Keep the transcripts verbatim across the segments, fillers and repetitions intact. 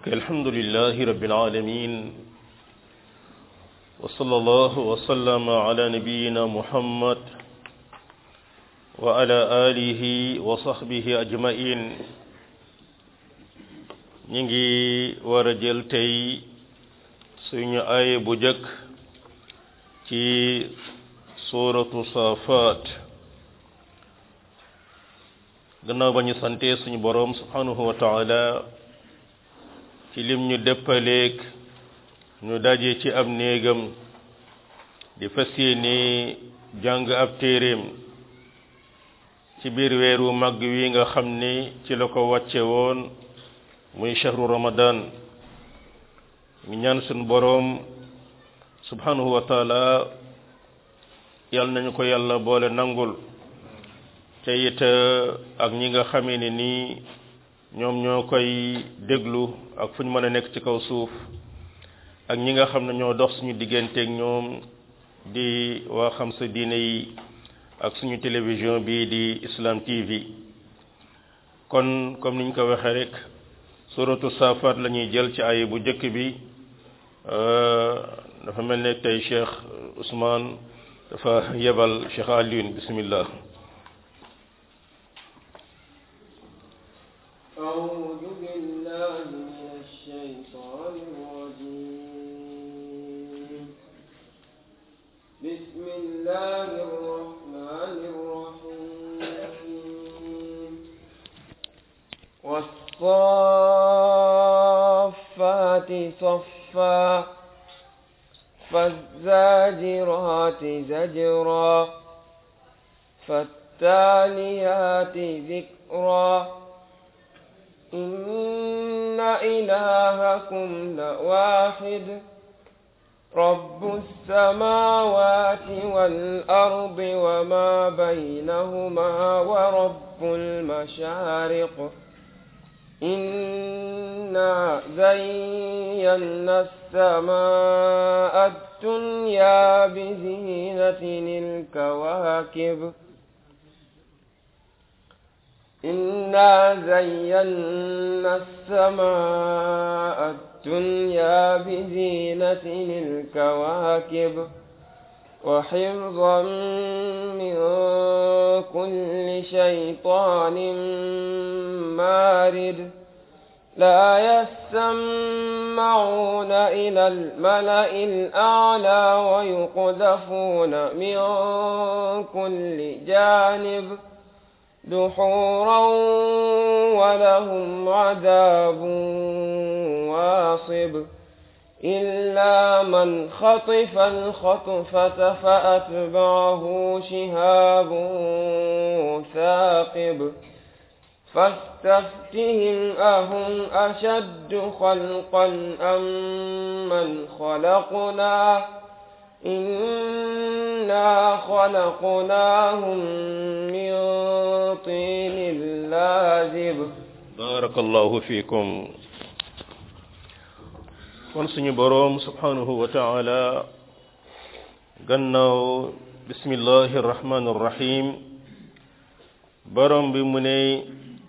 الحمد لله رب العالمين وصلى الله وسلم على نبينا محمد وعلى آله وصحبه أجمعين نيجي ورجل تي سنة آية بجك في سورة صافات gannaaw ba ñu sante suñu borom subhanahu wa ta'ala ci lim ñu deppaleek ñu daje ci ab néegam di fas yéene jàng ab téeréem ci biir weeru mag wi nga xam ne ci la ko wàcce woon muy shahru ramadan ñu ñaan suñu borom subhanahu wa ta'ala yal nañu ko yàlla boole nangul te it ak ñi nga xamee ne nii ñoom ñoo koy déglu ak fu ñu mën a nekk ci kaw suuf ak ñi nga xam ne ñoo dox suñu digganteeg ñoom di waa xam sa diine yi ak suñu télévision bii di Islam T V kon comme niñ ko waxee rek suratu Safat la ñuy jël ci aaya bu njëkk bi dafa mel ne tey Cheikh Ousmane dafa yebal Cheikh Alioune bismillah أعوذ بالله من الشيطان الرجيم بسم الله الرحمن الرحيم والصافات صفا فالزاجرات زجرا فالتاليات ذكرا إن إلهكم لواحد رب السماوات والأرض وما بينهما ورب المشارق إنا زينا السماء الدنيا بزينة الكواكب إنا زينا السماء الدنيا بزينة الكواكب وحفظا من كل شيطان مارد لا يسمعون إلى الملأ الأعلى ويقذفون من كل جانب دحورا ولهم عذاب واصب إلا من خطف الخطفة فأتبعه شهاب ثاقب فاستفتهم أهم أشد خلقا أم من خلقنا إنا خلقناهم من طين لازب بارك الله فيكم kon suñu boroom subhanahu wa ta'ala gannaaw bismillahir rahmanir rahim boroom bi mu ne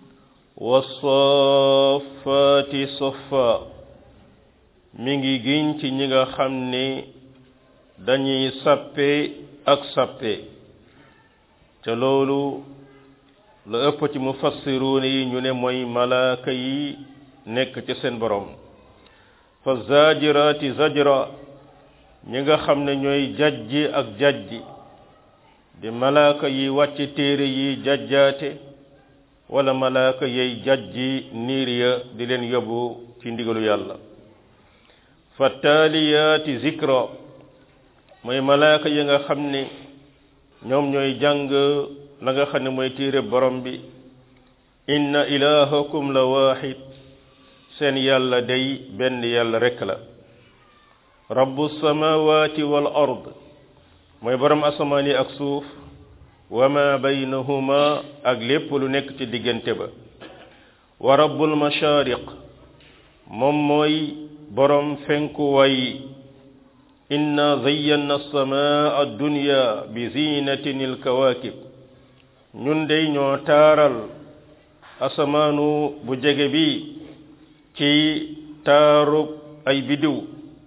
was-saffati saffa mi ngi giñ ci ñi nga xam ne dañuy sappe ak sappe te loolu la ëpp ci mufassiruun yi ñu ne mooy malaaka yi nekk ci seen borom fa zajirati zajra ñi nga xam ne ñooy jajji ak jajji di malaaka yi wàcc téere yi jajjaate wala malaaka yey jajji niir ya di leen yóbbu ci ndigalu yàlla fa taaliyaati zikra mooy malaaka yi nga xam ne ñoom ñooy jàng la nga xam ne mooy téere borom bi inna ilahakum la wahid seen yàlla day benn yàlla rekk la rabbu samawati wal ard mooy borom asamaan yi ak suuf wa ma baynahuma ak lépp lu nekk ci diggante ba wa rabbul mashariq moom mooy borom fenku way inna zayyana as-samaa ad-dunya bi zinatin al-kawakib ñun dey ñoo taaral asamaanu bu jege bi ci taaru ay bidiw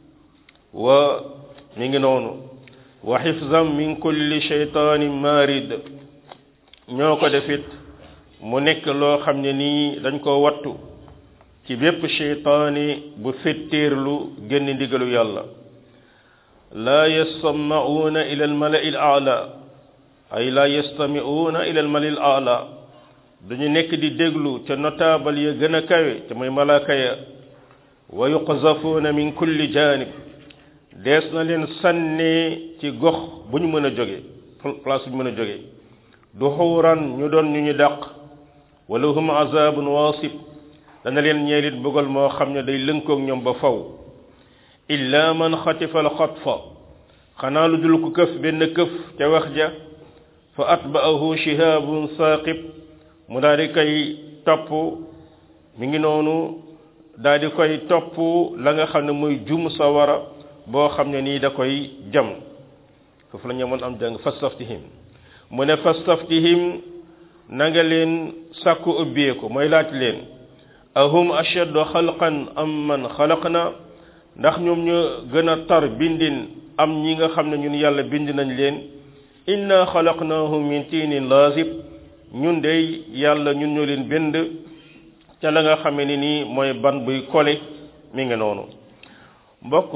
wa mi ngi noonu wa xifzan min kulli shaytanin marid ñoo ko defit mu nekk loo xam ne nii dañ ko wattu ci bépp shaytaani bu fetteerlu génn ndigalu yàlla la yasma'una ila al-mala'i al-a'la ay la yastami'una ila al-mala'i al-a'la duñu nekk di déglu ca notable ya gën a kawe te mooy malaaka ya wa yuqzafuna min kulli janib dees na leen sànnee ci gox bu ñu mën a jóge place bu ñu mën a jóge duxuuran ñu doon ñu ñu dàq wala hum azabun wasib dana leen ñeelit bëggal moo xam ne day lënkoog ñoom ba faw illa man xatifa al xatfa xanaa lu dul ko këf benn këf ca wax ja fa atba'ahu shihabun saqib mu daal di koy topp mi ngi noonu daal di koy topp la nga xam ne muy jum sawara boo xam ne nii da koy jam foofu la ñamoon am jàng fastaftihim mu ne fastaftihim na nga leen sàkku ubbeeku mooy laaj leen ahum ashaddu xalqan am man xalaqna ndax ñoom ñu gën a tar bindin am ñi nga xam ne ñun yàlla bind nañ leen inna xalaqnahum min tiinin laazib ñun dey yàlla ñun ñoo leen bind ca la nga xamee ni nii mooy ban buy kole mi ngi noonu mbokk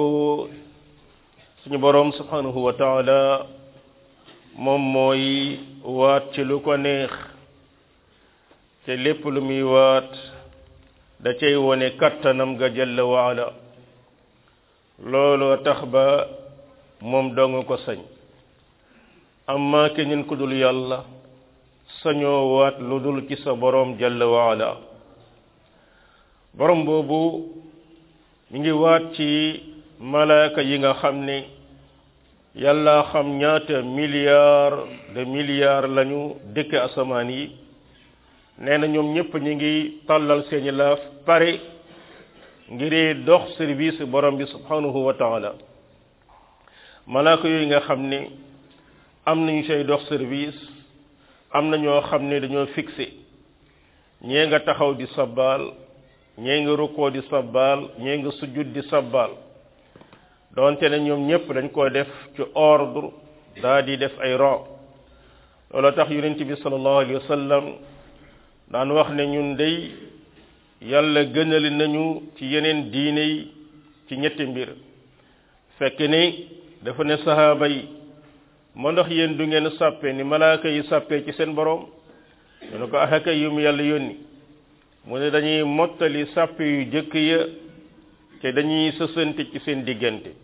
suñu boroom subhanahu wa taala moom mooy waat ci lu ko neex te lépp lu muy waat da cay wone kattanam ga jalla waala looloo tax ba moom dong ko sañ amma keneen ku dul yàlla sañoo waat lu dul ci sa boroom jalla waala boroom boobu mi ngi waat ci malaaka yi nga xam ne yàlla xam ñaata milliards de milliards lañu dëkk asamaan yi nee na ñoom ñëpp ñi ngi tàllal seeni laaf pare ngir dox service borom bi subhanahu wa taala malaaka yooyu nga xam ne am nañu say dox service am na ñoo xam ne dañoo fixé ñee nga taxaw di sabbaal ñee nga rukkoo di sabbaal ñee nga sujud di sabbaal doonte ne ñoom ñëpp dañ koo def ci ordre daa di def ay rang loolu tax yonent bi sallallahu alayhi wa sallam daan wax ne ñun day yàlla gënali nañu ci yeneen diine yi ci ñetti mbir fekk ni dafa ne sahaaba yi moo ndax yéen du ngeen sàppe ni malaaka yi sàppe ci seen borom ñu ne ko axaka yu mu yàlla yónni mu ne dañuy mottali sàppe yu jëkk ya te dañuy sësante ci seen diggante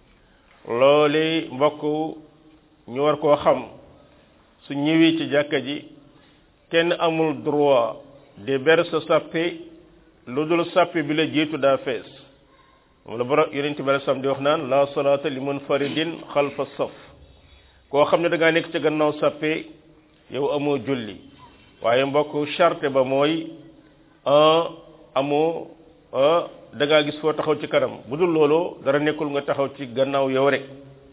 loole mbokk ñu war koo xam su ñëwee ci jàkka ji kenn amul droit de ber sa sàppe lu dul sàppe bi la jiitu daa fees moom la borom yonent bi sam di wax naan la salaata li munfaridin xalfa saf koo xam ne da ngaa nekk ca gannaaw sàppe yow amoo julli waaye mbokk charte ba mooy un amoo da ngaa gis foo taxaw ci kanam bu dul loolu dara nekkul nga taxaw ci gannaaw yow rek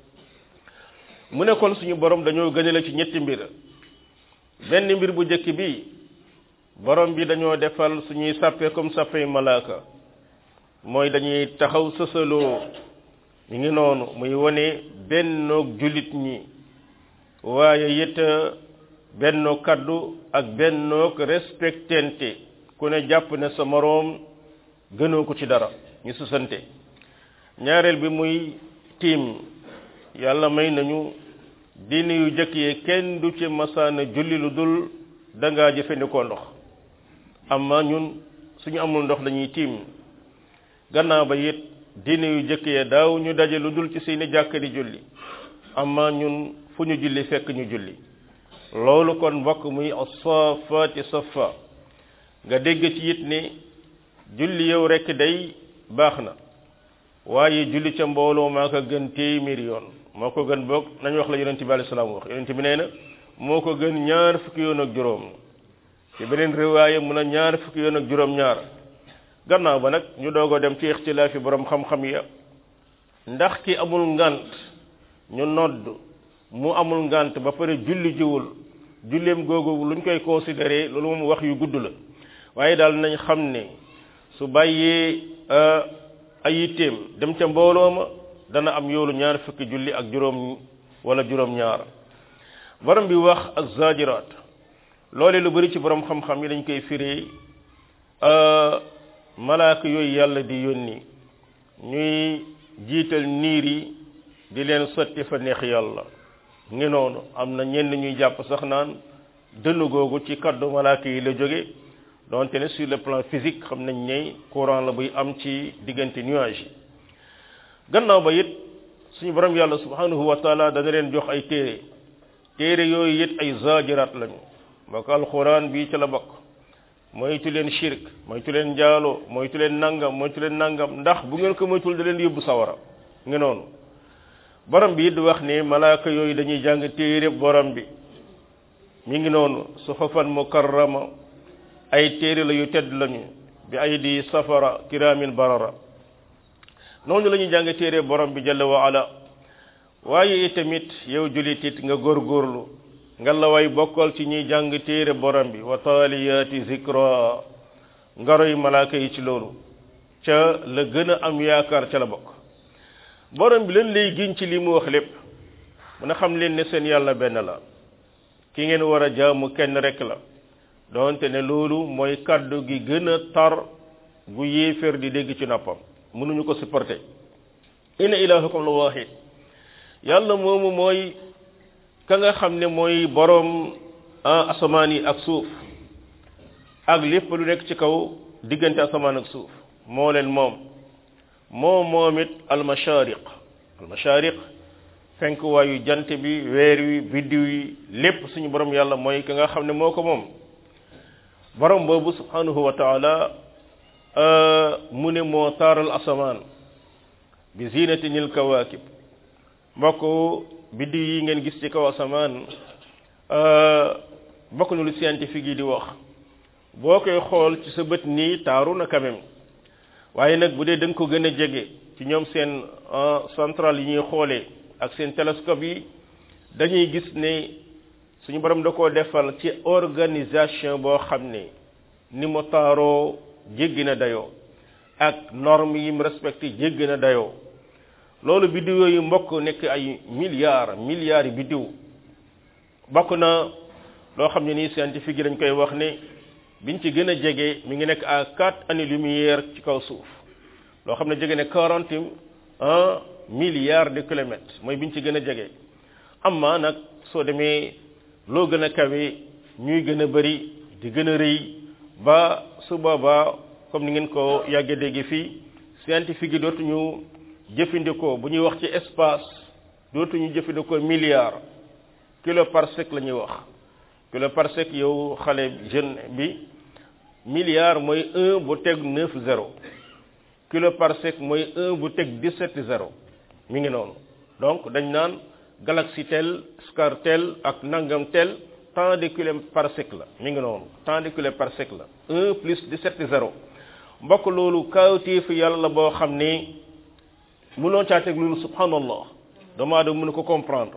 mu ne kon suñu borom dañoo gënale ci ñetti mbir benn mbir bu njëkk bi borom bi dañoo defal suñuy sàppe comme sàppe malaaka mooy dañuy taxaw sësaloo ñu ngi noonu muy wone bennoog jullit ñi waaye it benno kaddu ak bennoog respectente ku ne jàpp ne sa moroom gënoo ko ci dara ñu susante ñaareel bi muy tiim yàlla may nañu diine yu jëkk yi kenn du ci masaana julli lu dul dangaa jëfandikoo ndox amma ñun suñu amul ndox dañuy tiim gannaaw ba it diine yu jëkk yi daaw ñu daje lu dul ci seeni jàkk di julli amma ñun fu ñu julli fekk ñu julli loolu kon mbokk muy as-safaati safa nga dégg ci it ne julli yow rekk day baax na waaye julli ca mbooloo maa ko gën téeméeri yoon moo ko gën boog nañu wax la yonent bi alayhi salaam wax yonent bi nee na moo ko gën ñaar fukki yoon ak juróom ci beneen riwaaya mun a ñaar fukki yoon ak juróom ñaar gannaaw ba nag ñu doog a dem ci ixtilaafi borom xam-xam ya ndax ki amul ngant ñu nodd mu amul ngant ba pare julli jiwul julleem googu luñ koy considéré loolu moom wax yu gudd la waaye daal nañ xam ne su bàyyee ay yitteem dem ca mbooloo ma dana am yoolu ñaar fukki julli ak juróom wala juróom ñaar borom bi wax az-zajiraat loole lu bari ci borom xam-xam yi dañ koy firee malaaka yooyu yàlla di yónni ñuy jiital niir yi di leen sotti fa neex yàlla ngi noonu am na ñenn ñuy jàpp sax naan dënn googu ci kaddu malaaka yi la jóge donte ne sur le plan physique xam nañ ne courant la buy am ci diggante nuage yi gannaaw ba it suñu borom yàlla subhanahu wa taala dana leen jox ay téere téere yooyu it ay zajiraat lañu mbokk alquran bii ci la bokk moytu leen shirk moytu leen njaaloo moytu leen nangam moytu leen nangam ndax bu ngeen ko moytul da leen yóbbu sawara nga noonu borom bi it wax ne malaaka yooyu dañuy jàng téere borom bi mi ngi noonu suhufan mukarrama ay téere la yu tedd lañu bi ay di safara kiraamin barara noonu la ñuy jàng téere borom bi jalla wa ala waaye itamit yow julit it nga góorgóorlu nga la way bokkal ci ñuy jàng téere borom bi wa taaliyaati zikra ngaroy malaaka yi ci loolu ca la gën a am yaakaar ca la bokk borom bi leen lay giñ ci li mu wax lépp mu na xam leen ne seen yàlla benn la ki ngeen war a jaamu kenn rek la donte ne loolu mooy kaddu gi gën a tar gu yéeféer di dégg ci noppam mënuñu ko supporter inna ilahakum la wahid yàlla moomu mooy ka nga xam ne mooy boroom asamaan yi ak suuf ak lépp lu nekk ci kaw diggante asamaan ak suuf moo leen moom moo moom it almashariq almashariq fenk waayu jant bi weer wi biddiw yi lépp suñu borom yàlla mooy ka nga xam ne moo ko moom borom boobu subhanahu wa taala mu ne moo taaral asamaan bi zinatinil kawaakib mbokk biddiw yi ngeen gis ci kaw asamaan bokk na lu scientifique yi di wax boo koy xool ci sa bët nii taaru na quand même waaye nag bu dee da nga ko gën a jege ci ñoom seen centrale yi ñuy xoolee ak seen télescope yi dañuy gis ne suñu borom da koo defal ci organisation boo xam ne ni mu taaroo jéggi na dayoo ak norme yi mu respecté jéggi na dayoo loolu biddiw yooyu mbokk nekk ay milliards milliards yi biddiw bokk na loo xam ne nii scientifique yi dañ koy wax ne biñ ci gën a jege mi ngi nekk à quatre années lumière ci kaw suuf loo xam ne jege ne quarante un milliards de kilomètres mooy biñ ci gën a jege amma nag soo demee loo gën a kawe ñuy gën a bëri di gën a rëy ba su boobaa comme ni ngeen ko yàggee dégg fii scientifique yi dootuñu jëfandikoo bu ñuy wax ci espace dootuñu jëfandikoo milliard kilo parsec la ñuy wax kilo parsec yow xale jeune bi milliard mooy un bu teg neuf zéro kilo parsec mooy un bu teg dix-sept zéro mi ngi noonu donc dañ naan galaxie tel star tel ak nangam tel tant de kilo parsec la mi ngi noonu tant de kilo parsec la un plus dix-sept zéro mbokk loolu kawtéef yàlla la boo xam ne mënoo caa teg loolu subhanallah doomu aadama mënu ko comprendre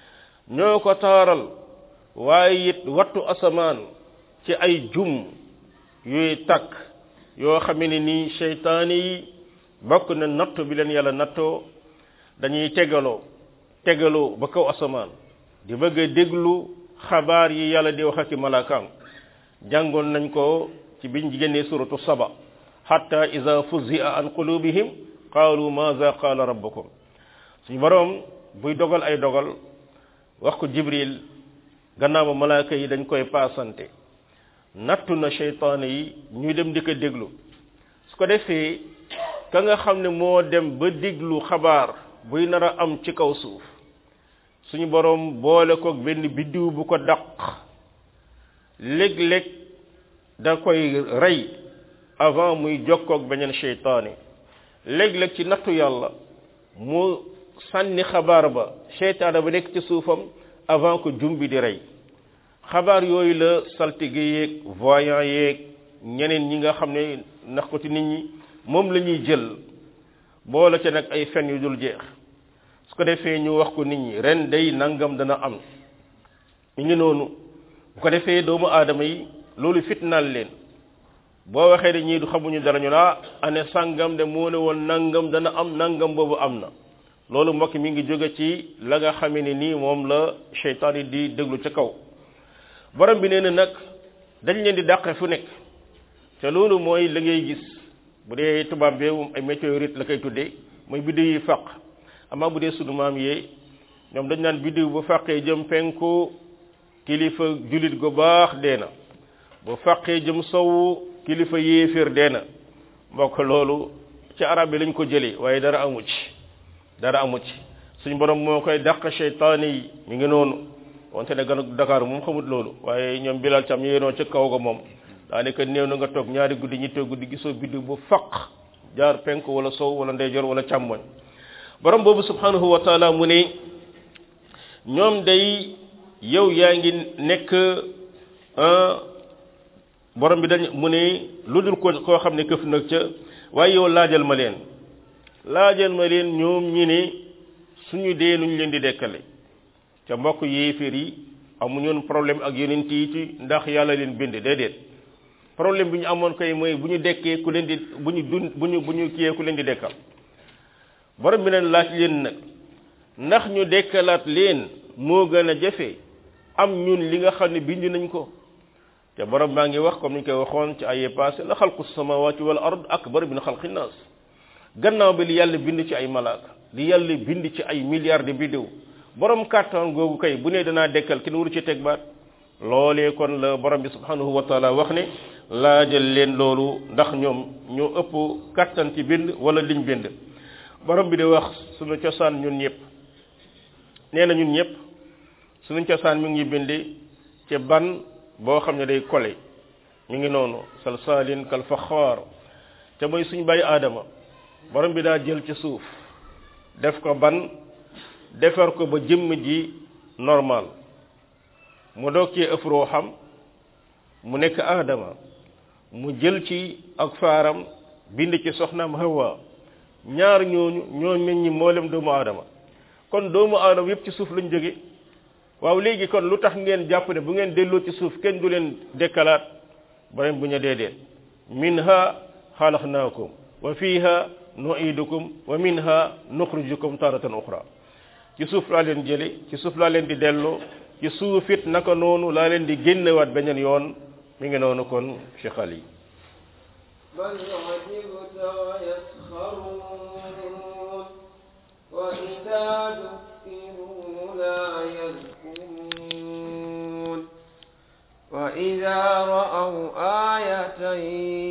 ñoo ko taaral waaye it wattu asamaan ci ay jum yuy takk yoo xam ne nii seytaane yi bokk na nattu bi leen yàlla nattoo dañuy tegaloo tegaloo ba kaw asamaan di bëgg a déglu xabaar yi yàlla di wax ak malaakaam jàngoon nañ ko ci biñ génnee suratu saba hatta iza fuzzi'a an qulubihim qaalu maaza qaala rabbukum suñu borom buy dogal ay dogal wax ko jibril gannaaw ba malaaka yi dañ koy paasante nattu na seytaane yi ñuy dem di ko déglu su ko defee ka nga xam ne moo dem ba déglu xabaar buy nar a am ci kaw suuf suñu borom boole ko benn biddiw bu ko daq léeg-léeg da koy rey avant muy jokkoog beneen seytaane léeg-léeg ci nattu yàlla mu sànni xabaar ba seytaane ba nekk ci suufam avant que jum bi di rey xabaar yooyu la saltige yeeg voyant yeeg ñeneen ñi nga xam ne nax ko ci nit ñi moom la ñuy jël boole ca nag ay fen yu dul jeex su ko defee ñu wax ko nit ñi ren day nangam dana am mi ngi noonu bu ko defee doomu aadama yi loolu fitnaal leen boo waxee de ñii du xamuñu dara ñu laa ane sàngam de moo ne woon nangam dana am nangam boobu am na loolu mbokk mi ngi jóge ci la nga xamee ne nii moom la seytaan yi di déglu ca kaw borom bi nee na nag dañ leen di dàqe fu nekk te loolu mooy la ngay gis bu dee tubaab bi ay météorite la koy tuddee mooy biddiw yi fàq amaa bu dee sunu maam yee ñoom dañ naan biddiw bu fàqee jëm penku kilifa julit gu baax dee na bu fàqee jëm sowu kilifa yéeféer dee na mbokk loolu ci arab bi lañ ko jëlee waaye dara amu ci dara amu ci suñ borom moo koy dàq seytaane yi mi ngi noonu wante ne gan Dakar moom xamut loolu waaye ñoom Bilal Cam yéenoo ca kaw ga moom daanaka néew na nga toog ñaari guddi ñetti guddi gisoo biddiw bu faq jaar penku wala sow wala ndeyjoor wala càmmoñ borom boobu subhanahu wa taala mu ne ñoom day yow yaa ngi nekk borom bi dañ mu ne lu dul ko koo xam ne këf nag ca waaye yow laajal ma leen laajal ma leen ñoom ñi ne suñu dee nuñ leen di dekkale ca mbokk yéeféer yi amuñoon problème ak yonent yi ci ndax yàlla leen bind déedéet problème bi ñu amoon koy mooy bu ñu dekkee ku leen di bu ñu dun bu ñu bu ñu kiyee ku leen di dekkal borom bi leen laaj leen nag ndax ñu dekkalaat leen moo gën a jafe am ñun li nga xam ne bind nañ ko te borom baa ngi wax comme ni ñu koy waxoon ci ay passé la xalqu samawati wal ard akbar min xalqi nas gannaaw bi li yàlla bind ci ay malaaka li yàlla bind ci ay milliards de bidéo borom kàttan googu kay bu ne danaa dekkal kenn waru ci teg baat loolee kon la borom bi subhanahu wa taala wax ne laajal leen loolu ndax ñoom ñoo ëpp kàttan ci bind wala liñ bind borom bi di wax suñu cosaan ñun ñëpp nee na ñun ñëpp suñu cosaan mi ngi binde ci ban boo xam ne day kole mi ngi noonu salsalin kal faxaar te mooy suñu bàyyi aadama borom bi daa jël ci suuf def ko ban defar ko ba jëmm ji normal mu doog ci ëf ruuxam mu nekk aadama mu jël ci ak faaram bind ci soxnaam Hawa ñaar ñooñu ñoo meññi mboolem doomu aadama kon doomu aadama yëpp ci suuf lañ jóge waaw léegi kon lu tax ngeen jàpp ne bu ngeen delloo ci suuf kenn du leen dekkalaat borom bu ñu déedéet minha xalaqnaakum wa fiha nu'idukum wa minha nukhrijukum taratan ukhra ci suuf laa leen jële ci suuf laa leen di delloo ci suufit naka noonu laa leen di génnewaat beneen yoon mi ngi noonu kon Cheikh Ali bal ajibta wa yaskharun wa idha dhukiru la yadhkurun wa idha ra'aw ayatan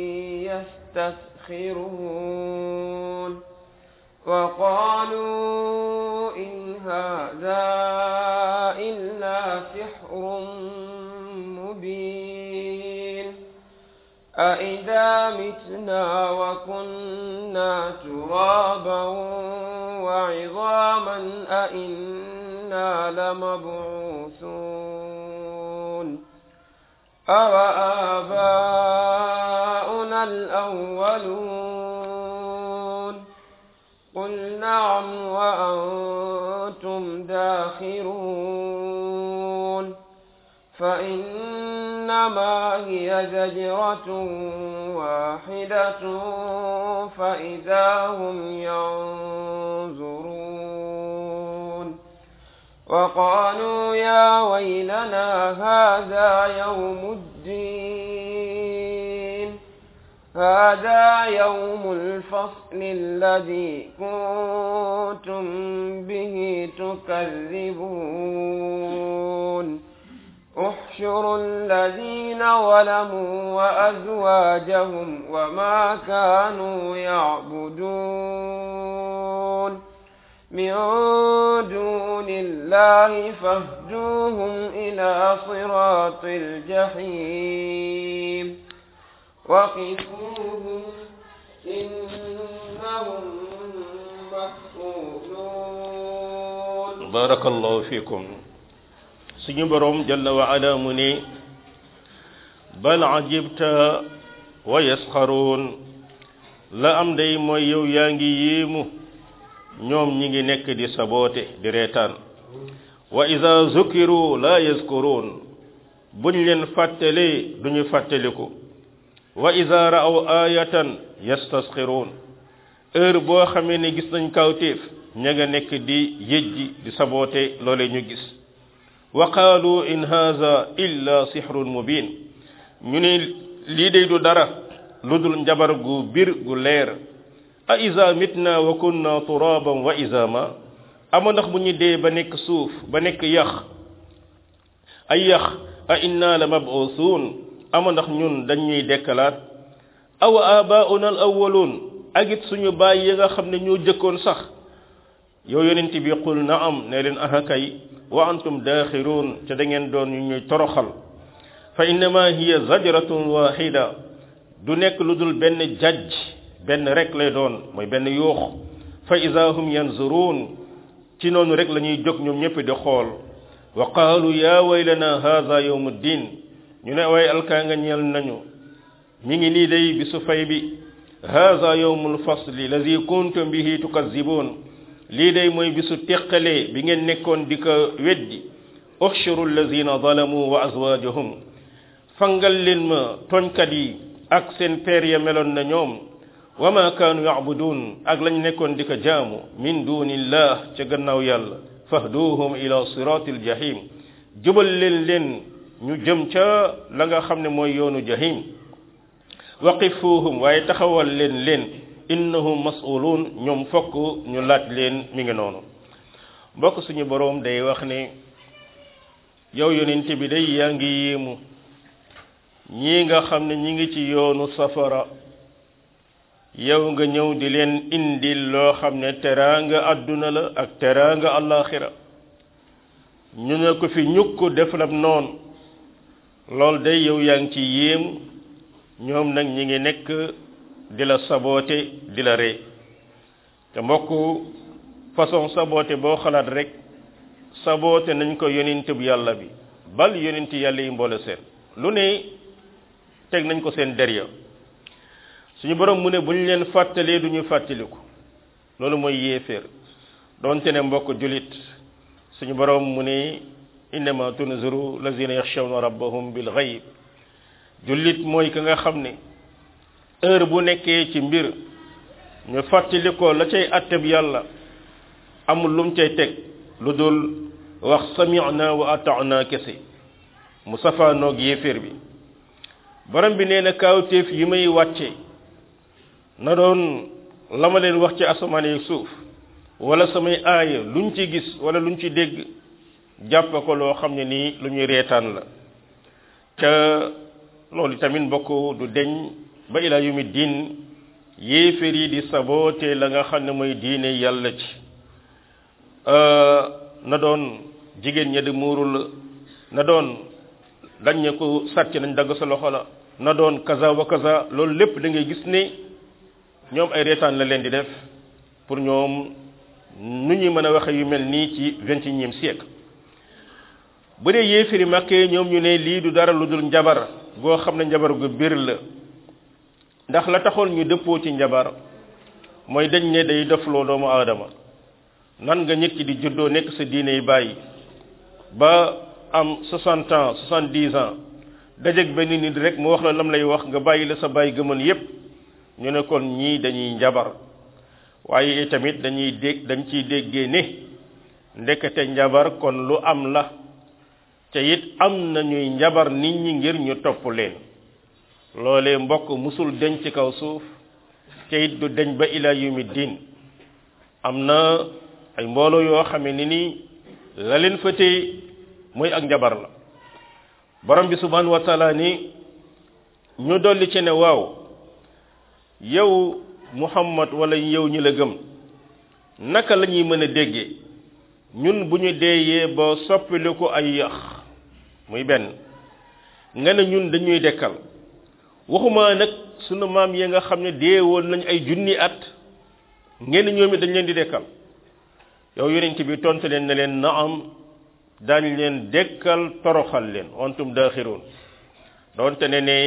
yastaskirun wa qalu in hadha illa sihrun mubin أَإِذَا مِتْنَا وَكُنَّا تُرَابًا وَعِظَامًا أَإِنَّا لَمَبْعُوثُونَ أَوَآبَاؤُنَا الْأَوَّلُونَ قُلْ نَعَمْ وَأَنْتُمْ دَاخِرُونَ فإنما هي زجرة واحدة فإذا هم ينظرون وقالوا يا ويلنا هذا يوم الدين هذا يوم الفصل الذي كنتم به تكذبون احشروا الذين ظلموا وأزواجهم وما كانوا يعبدون من دون الله فاهدوهم إلى صراط الجحيم وقفوهم إنهم مسؤولون بارك الله فيكم suñu borom jalla wa ala mu ne bal ajibta wa yasxaruun la am day mooy yow yaa ngi yéemu ñoom ñi ngi nekk di saboote di reetaan wa iza zukiru la yazkuruun buñ leen fàttale duñu fàttaliku wa iza ra'aw ayatan yastasxiruun heure boo xamee ne gis nañ kawtéef ña nga nekk di yëjji di saboote loolee ñu gis wa qaalu in haza illa sihrun mubin ñu ne lii day du dara lu dul njabar gu bir gu leer a iza mitna wa kunna turaban wa izama ama ndax bu ñu dee ba nekk suuf ba nekk yax ay yax a inna la mab'uthun ama ndax ñun dañuy dekkalaat aw abauna al awwalun ak it suñu baay yi nga xam ne ñoo jëkkoon sax yow yonent bi qul naam ne leen aha kay wa antum daaxiruun te da ngeen doon ñu ñuy toroxal fa innama hiya zajratun wahida du nekk lu dul benn jajj benn rek lay doon mooy benn yuux fa iza hum yanzurun ci noonu rek la ñuy jóg ñoom ñëpp di xool wa qaalu ya waylana hadha yawmu ddin ñu ne way alkaa nga ñeel nañu mi ngi nii day bisu fay bi hadha yawmul fasli lazi kuntum bihi tukazzibun lii day mooy bisu teqalee bi ngeen nekkoon di ko weddi uxshuru allazina zalamu wa azwajuhum fangal leen ma tooñkat yi ak seen peer ya meloon na ñoom wa ma kaanu ya'budun ak lañ nekkoon di ko jaamu min dunillah ca gannaaw yàlla fahduhum ila siratil jahim jubal leen leen ñu jëm ca la nga xam ne mooy yoonu jahim waqifuhum waaye taxawal leen leen innahum mas'ulun ñoom fokk ñu laaj leen mi ngi noonu mbokk suñu boroom day wax ne yow yonent bi day yaa ngi yéemu ñii nga xam ne ñi ngi ci yoonu safara yow nga ñëw di leen indil loo xam ne teraanga adduna la ak teraanga alaxira ñu ne ko fi ñukk def la noonu lool day yow yaa ngi ci yéem ñoom nag ñi ngi nekk di la saboote di la ree te mbokk façon saboote boo xalaat rek saboote nañ ko yonent bu yàlla bi bal yonent yàlla yi mboole seen lu ne teg nañ ko seen der ya suñu borom mu ne bu ñu leen fàttalee du ñu fàttaliku loolu mooy yéeféer doonte ne mbokk julit suñu borom mu ne innama tunziru lazina yaxshawna rabbahum bil ghayb julit mooy ka nga xam ne heure bu nekkee ci mbir ñu fàttali ko la cay atteb yàlla amul lum cay teg lu dul wax sami'na wa ata'na kese mu safaanoog yéeféer bi borom bi nee na kaawteef yi may wàcce na doon la ma leen wax ci asamaan yi suuf wala samay aaya luñ ci gis wala luñ ci dégg jàpp ko loo xam ne nii lu ñuy reetaan la ca loolu tamit mbokk du deñ ba ila yumi diin yéeféer yi di saboote la nga xam ne mooy diine yàlla ci na doon jigéen ña di muurul la na doon dañ ne ko sàcc nañ dagg sa loxo la na doon kaza wa kaza loolu lépp da ngay gis ne ñoom ay reetaan la leen di def pour ñoom nu ñuy mën a waxe yu mel nii ci vingt et unième siècle bu dee yéefiri Màkke ñoom ñu ne lii du dara lu dul njabar goo xam ne njabar gu bir la ndax la taxoon ñu dëppoo ci njabar mooy dañ ne day dofloo doomu aadama nan nga nit ki di juddoo nekk sa diine yi bàyyi ba am soixante ans soixante-dix ans dajeg benn nit rek mu wax la lam lay wax nga bàyyi la sa bàyyi gëmën yépp ñu ne kon ñii dañuy njabar waaye tamit dañuy dégg dañ ciy déggee ne ndekete njabar kon lu am la te it am na ñuy njabar nit ñi ngir ñu topp leen loolee mbokk musul deñ ci kaw suuf te it du deñ ba ila yawmi diin am na ay mbooloo yoo xame ni ni la leen fa tey mooy ak njabar la borom bi subhanahu wa taala ni ñu dolli ci ne waaw yow Muhammad wala yow ñi la gëm naka la ñuy mën a déggee ñun bu ñu deeyee ba soppili ko ay yax muy benn nga ne ñun dañuy dekkal waxuma nag sunu maam yi nga xam ne dee woon nañ ay junni at ngeen ñoom it dañ leen di dekkal yow yonent bi tontu leen ne leen naam daañ leen dekkal toroxal leen wantum daaxiroon doonte ne ne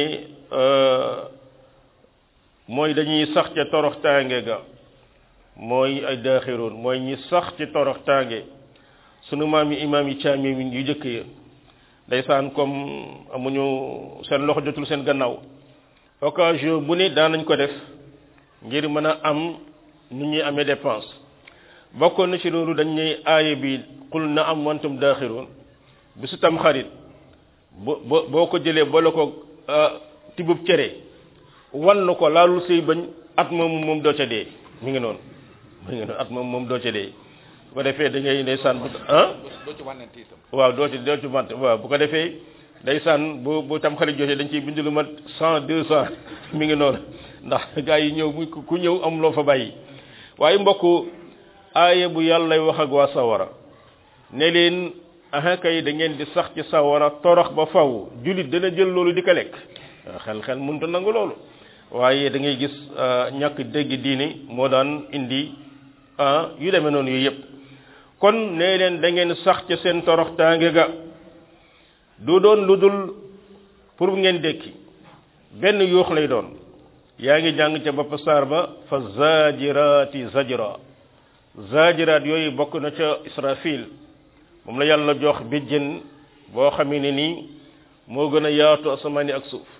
mooy dañuy sax ca torox tànge ga mooy ay daaxiroon mooy ñi sax ci torox tànge sunu maam yi imaam yi caami yu jëkk ya ndeysaan comme amuñu seen loxo jotul seen gannaaw occasion bu ne daan nañ ko def ngir mën a am nu ñuy amee dépense bokkoon na ci loolu dañ ñuy aaya bi qul na am wantum daaxiroon bisu tam xarit bo boo ko jëlee boole ko tibub cere wan na ko laalul say bañ at moom moom doo ca dee mi ngi noonu mi ngi noonu at moom moom doo ca dee bu ko defee da ngay ndeysaan bu ah doo ci wànnante itam waaw doo ci doo ci wànnante waaw bu ko defee ndeysaan bu bu tam xarit jotee dañ ciy bind lu mat cent deux cent mi ngi noonu ndax gaa yi ñëw mu ku ñëw am loo fa bàyyi waaye mbokk aaya bu yàllay wax ak waa sawara ne leen aha kay da ngeen di sax ci sawara torox ba faw julit dana jël loolu di ko lekk xel xel mënut a nangu loolu waaye da ngay gis ñàkk dégg diine moo daan indi yu demee noonu yooyu yëpp kon ne leen da ngeen sax ci seen torox tànge ga du doon lu dul pour ngeen dekki benn yuux lay doon yaa ngi jàng ca bopp saar ba fa zajirati zajra zajirat yooyu bokk na ca Israfil moom la yàlla jox béjjën boo xamee ne nii moo gën a yaatu asamaani ak suuf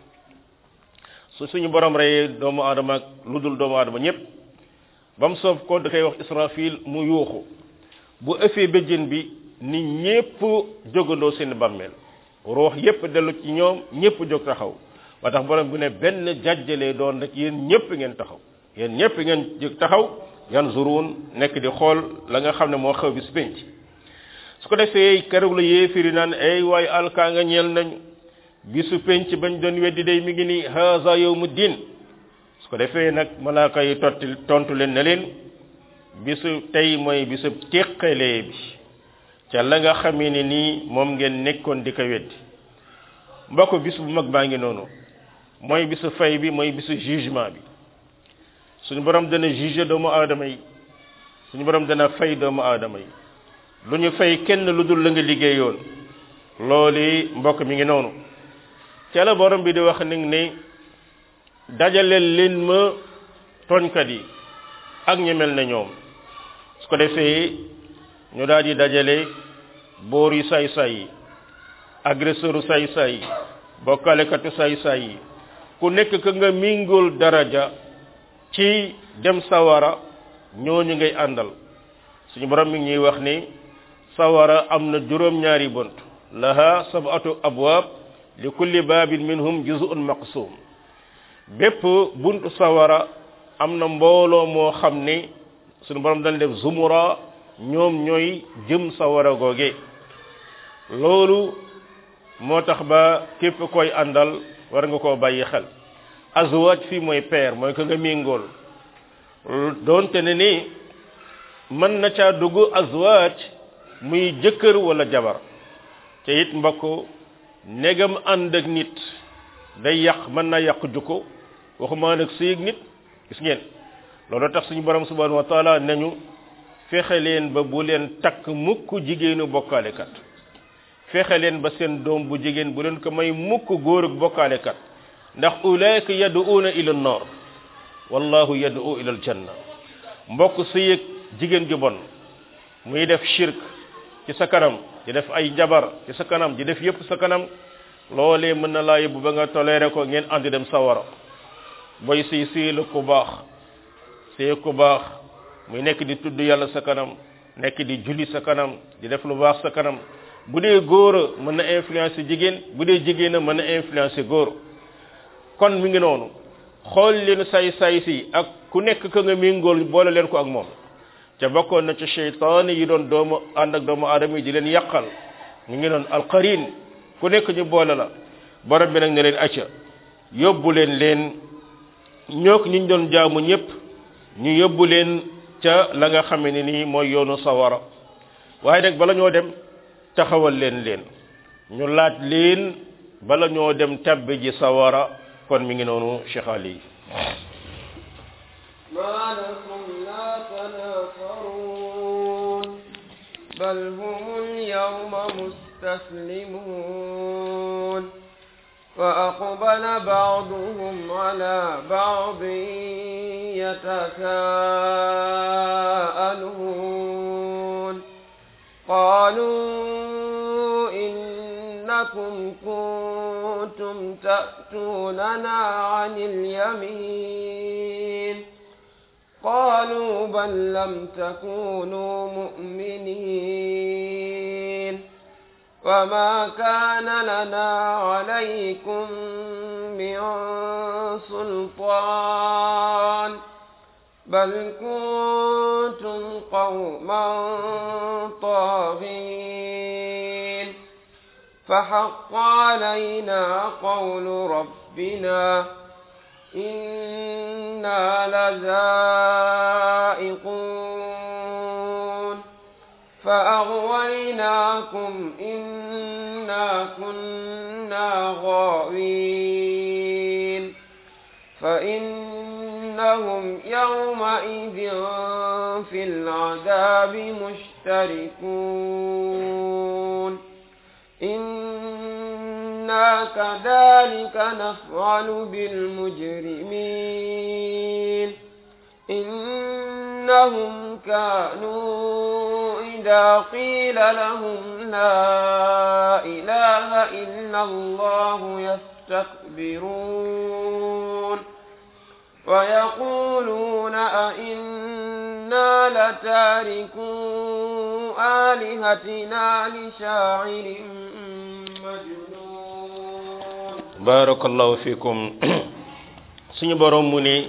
su suñu borom reyee doomu aadama ak lu dul doomu aadama ñëpp ba mu soob ko da koy wax Israfil mu yuuxu bu ëffee béjjën bi nit ñépp jógandoo seen bàmmeel ruux yépp dellu ci ñoom ñépp jóg taxaw ba tax borom bu ne benn jàjjalee doon rek yéen ñépp ngeen taxaw yéen ñépp ngeen jóg taxaw yanzurun nekk di xool la nga xam ne moo xew bis penc su ko defee keroog la yéefiri naan ay waay alkaa nga ñeel nañu bisu penc bañ doon weddi day mi ngi ni haza yawmu din su ko defee nag malaaka yi totti tontu leen ne leen bisu tey mooy bisu teqalee bi ca la nga xamee ne nii moom ngeen nekkoon di ko weddi mbokk bis bu mag baa ngi noonu mooy bisu fay bi mooy bisu jugement bi suñu borom dana juger doomu aadama yi suñu borom dana fay doomu aadama yi lu ñu fay kenn lu dul la nga liggéeyoon loolu mbokk mi ngi noonu ca la borom bi di wax nag ne dajaleel leen ma tooñkat yi ak ñi mel ne ñoom su ko defee ñu daal di dajale boor yu say-say yi agresseur u say-say yi bokkalekatu say-say yi ku nekk ka nga mingul daraja ci dem sawara ñooñu ngay àndal suñu borom mi ngi ñuy wax ni sawara am na juróom-ñaari bunt laha sab'atu abwaab li kulli baabin minhum juz'un maqsum bépp buntu sawara am na mbooloo moo xam ne suñu borom dañ def zumura ñoom ñooy jëm sawara googe loolu moo tax ba képp koy àndal war nga koo bàyyi xel azwaaj fii mooy père mooy ko nga méngool doonte ne ni mën na caa dugg azwaaj muy jëkkër wala jabar te it mbokk negam ànd ak nit day yàq mën na yàq jukko waxuma nag sëy ak nit gis ngeen loolu tax suñu borom subhanahu wa taala nañu fexe leen ba bu leen takk mukk jigéenu bokkaalekat fexe leen ba seen doom bu jigéen bu leen ko may mukk góor ak bokkaalekat ndax ulaika yad'una ila an-nar wallahu yad'u ila al-janna mbokk sëy ak jigéen ju bon muy def shirk ci sa kanam di def ay jabar ci sa kanam di def yépp sa kanam loolee mën na laa yóbbu ba nga toléré ko ngeen àndi dem sawara boy sëy sëy la ku baax sëy ku baax muy nekk di tudd yàlla sa kanam nekk di julli sa kanam di def lu baax sa kanam bu dee góor mën na influencer jigéen bu dee jigéen mën na influencer góor kon mi ngi noonu xool leen say say si ak ku nekk ka nga méngool boole leen ko ak moom ca bokkoon na ca seytaan yi doon doomu ànd ak doomu aadama yi di leen yàqal ñu ngi noonu alqarin ku nekk ñu boole la borom bi nag ne leen acca yóbbu leen leen ñook ñu doon jaamu ñëpp ñu yóbbu leen ca la nga xamee ne nii mooy yoonu sawara waaye nag bala ñoo dem taxawal leen leen ñu laaj leen bala ñoo dem tabbi ji sawara kon mi ngi noonu Cheikh Ali ما لكم لا تناصرون بل هم اليوم مستسلمون فأقبل بعضهم على بعض يتساءلون قالوا إنكم كنتم كنتم تأتوننا عن اليمين قالوا بل لم تكونوا مؤمنين وما كان لنا عليكم من سلطان بل كنتم قوما طاغين فحق علينا قول ربنا إنا لذائقون فأغويناكم إنا كنا غاوين فإنهم يومئذ في العذاب مشتركون إنا كذلك نفعل بالمجرمين إنهم كانوا إذا قيل لهم لا إله إلا الله يستكبرون ويقولون أئنا لتاركو آلهتنا لشاعر مجنون بارك الله فيكم سني بروم مني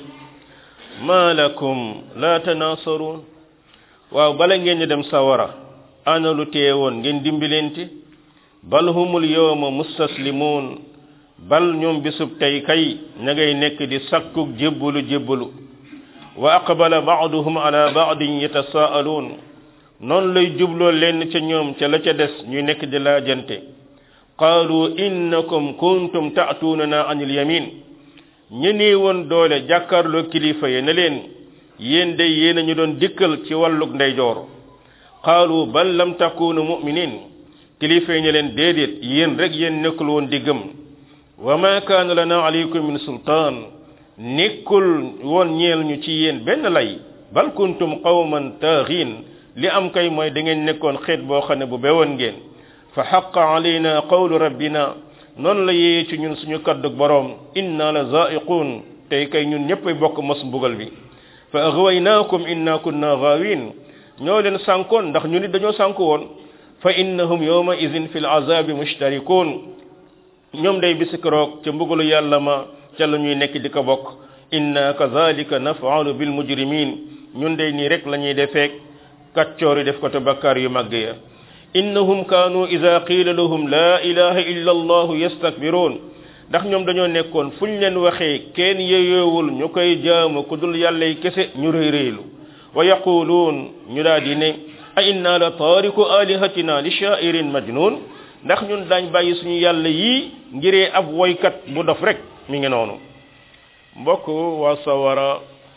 ما لكم لا تناصرون waaw bala ngeen ñu dem sawara ana lu teewoon ngeen dimbilente bal humul yawma mustaslimun bal ñoom bisub tey kay ña ngay nekk di sakkuk jébbulu jébbulu wa aqbala ba'duhum ala ba'din yatasaalun non lay jubloo leen ca ñoom ca la ca des ñuy nekk di laajante qalu innakum kuntum ta'tunana anil yamin ñene won doole jàkkarloo kilifa ye ne leen yéen day yéen ñu doon dikkal ci wàlluk ndeyjoor qalu bal lam takunu mu'minin kilifa yi ne leen déedéet yéen rek yéen nekkul woon di gëm wa ma kaana lana alaykum min sultaan nekkul woon ñeel ñu ci yéen benn lay bal kuntum qawman taaxiin li am kay mooy da ngeen nekkoon xeet boo xam ne bu bewoon ngeen fa xaqa alayna qawlu rabbina noonu la yee ci ñun suñu kaddug boroom inna la zaiqun tey kay ñun ñëpp bokk mos mbugal bi fa aghwaynaakum inna kunna ghaawin ñoo leen sànkoon ndax ñu nit dañoo sànku woon fa innahum yawma idhin fil azabi mushtarikun ñoom day bisikroog ca mbugalu yàlla ma ca la ñuy nekk di ko bokk inna kadhalika naf'alu bil mujrimin ñun day nii rek la ñuy defeek kaccoor yi def ko te bakkaar yu màgg ya innahum kaanu idha qila lahum la ilaha illa allah yastakbirun ndax ñoom dañoo nekkoon fuñ leen waxee kenn yeyoowul ñu koy jaamu ku dul yàlla yi kese ñu rëy rëylu wa yaquluun ñu daal di ne a inna la taariku alihatina li sha'irin majnun ndax ñun daañ bàyyi suñu yàlla yii ngiree ab woykat bu dof rek mi ngi noonu mbokk waa sawara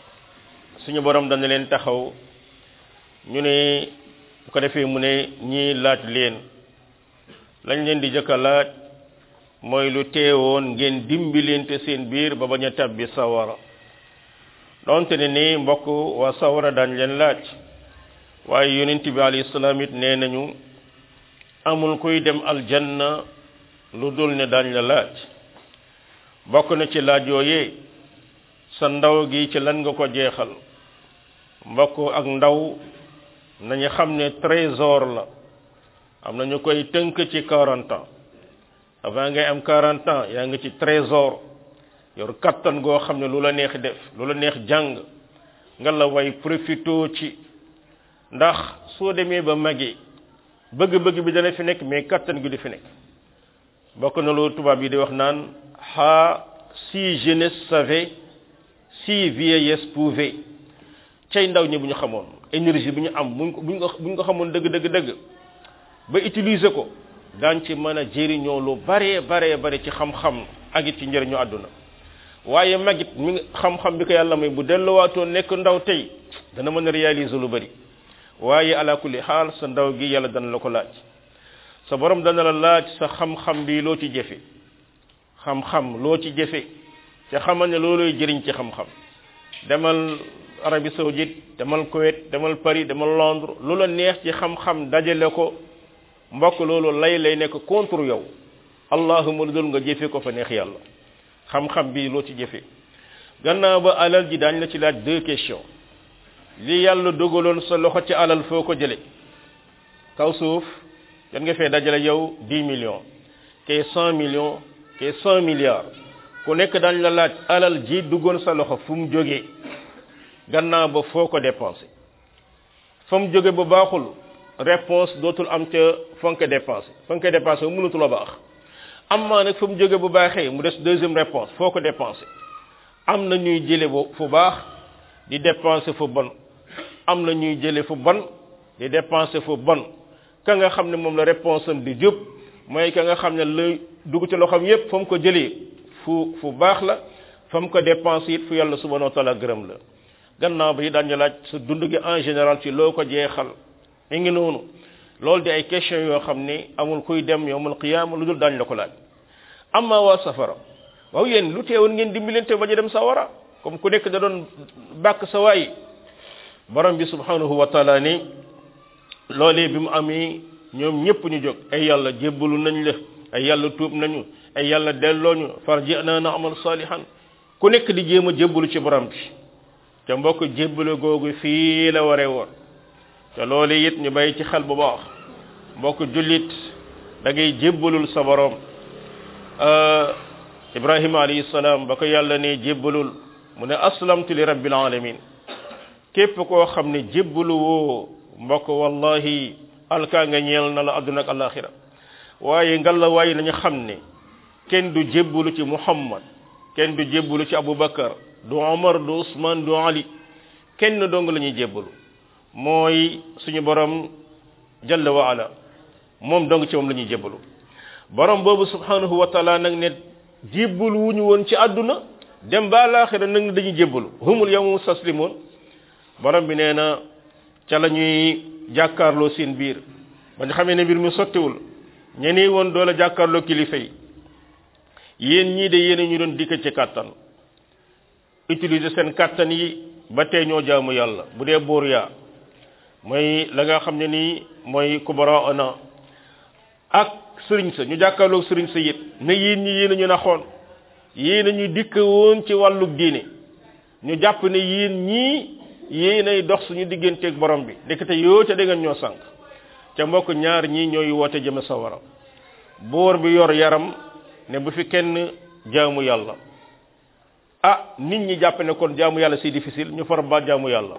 suñu borom dana leen taxaw ñu ne bu ko defee mu ne ñii laaj leen lañ leen di jëkka laaj mooy lu teewoon ngeen dimbilente seen biir ba bañ a tabbi sawara donte ne ni mbokk waa sawara daañ leen laaj waaye yonent bi alayhi salaam it nee nañu amul kuy dem aljanna lu dul ne daañ la laaj bokk na ci laaj yooyee sa ndaw gi ci lan nga ko jeexal mbokk ak ndaw nañu xam ne trésor la am na ñu koy tënk ci quarante ans avant ngay am quarante ans yaa ngi ci trésor yor kattan goo xam ne lu la neex def lu la neex jàng nga la way profito ci ndax soo demee ba magi bëgg-bëgg bi dana fi nekk mais kattan gi du fi nekk bokk na loolu tubaab yi di wax naan ha si jeunesse savait si vieillesse pouvait cay ndaw ñi bu ñu xamoon énergie bi ñu am buñ ko buñ ko buñ ko xamoon dëgg dëgg dëgg ba utiliser ko daan ci mën a jëriñoo lu bare bare bare ci xam-xam ak it ci njëriñu àdduna waaye magit mi xam-xam bi ko yàlla may bu delluwaatoo nekk ndaw tey dana mën a réaliser lu bari waaye ala kulli xaal sa ndaw gi yàlla dana la ko laaj sa borom dana la laaj sa xam-xam bi loo ci jëfe xam-xam loo ci jëfe te xamal ne looloy jëriñ ci xam-xam demal Arabie Saoudite demal Koweït demal Paris demal Londres lu la neex ci xam-xam dajale ko mbokk loolu lay lay nekk contre yow allahuma lu dul nga jëfe ko fa neex yàlla xam-xam bi loo ci jëfe gannaaw ba alal ji daañ la ci laaj deux questions li yàlla dogaloon sa loxo ci alal foo ko jële kaw suuf yan nga fee dajale yow dix millions ke cent millions ke cent milliards ku nekk daañ la laaj alal ji duggoon sa loxo fu mu jógee gannaaw ba foo ko dépensé fa mu jóge bu baaxul réponse dootul am ca fa nga ko dépensé fa nga ko dépensé bu mënatul a baax am maa nag fa mu jóge bu baaxee mu des deuxième réponse foo ko dépensé am na ñuy jële bo fu baax di dépensé fu bon am na ñuy jële fu bon di dépensé fu bon ka nga xam ne moom la réponse am di jub mooy ka nga xam ne lay dugg ci loxoom yépp fa mu ko jëlee fu fu baax la fa mu ko dépensé it fu yàlla subhanahu wa taala gërëm la gannaaw bi daañu laaj sa dund gi en général ci loo ko jeexal mi ngi noonu loolu di ay question yoo xam ne amul kuy dem yawmul qiyaama lu dul daañu la ko laaj amma waa safara waaw yéen lu teewoon ngeen dimbalante ba ñu dem sawara comme ku nekk da doon bàkk sa waay borom bi subhanahu wa taala ni loolee bi mu amee ñoom ñëpp ñu jóg ay yàlla jébbalu nañ la ay yàlla tuub nañu ay yàlla delloo ñu farji'na na'mal salihan ku nekk di jéem a jébbalu ci borom bi te mbokk jébbalu googu fii la waree woon te loolu it ñu bàyyi ci xel bu baax mbokk jullit da ngay jébbalul sa borom ibrahima alayhi salaam ba ko yàlla ne jébbalul mu ne aslamtu li rabbil alamin képp koo xam ne jébbalu woo mbokk wallahi alkaa nga ñeel na la adduna ak alaxira waaye ngalla waaye nañu xam ne kenn du jébbalu ci muhammad kenn du jébbalu ci abubakar du omar du usman du ali kenn dong la ñuy jébbalu mooy suñu borom jalla wa ala moom dong ci moom la ñuy jébbalu borom boobu subhanahu wa taala nag ne jébbalu wuñu woon ci àdduna dem ba alaxira nag ne dañuy jébbalu humul yawma mustaslimun borom bi nee na ca la ñuy jàkkaarloo seen biir ba nga xamee ne mbir mi sottiwul ñeneen woon doole jàkkaarloo kilifa yi yéen ñii de yéen ñu doon dikk ci kàttan utiliser seen kàttan yi ba tey ñoo jaamu yàlla bu dee buur yaa mooy la nga xam ne nii mooy kubara ana ak sëriñ sa ñu jàkkaarloo sëriñ sa yit ne yéen ñi yéen ñu naxoon yéen ñu dikk woon ci wàllu diine ñu jàpp ne yéen ñii yéenay dox suñu digganteeg borom bi ndekete yoo ca dégg ñoo sànq ca mbokk ñaar ñii ñooy woote jëme sawara boor bi yor yaram ne bu fi kenn jaamu yàlla ah nit ñi jàpp ne kon jaamu yàlla c'est difficile ñu far ba jaamu yàlla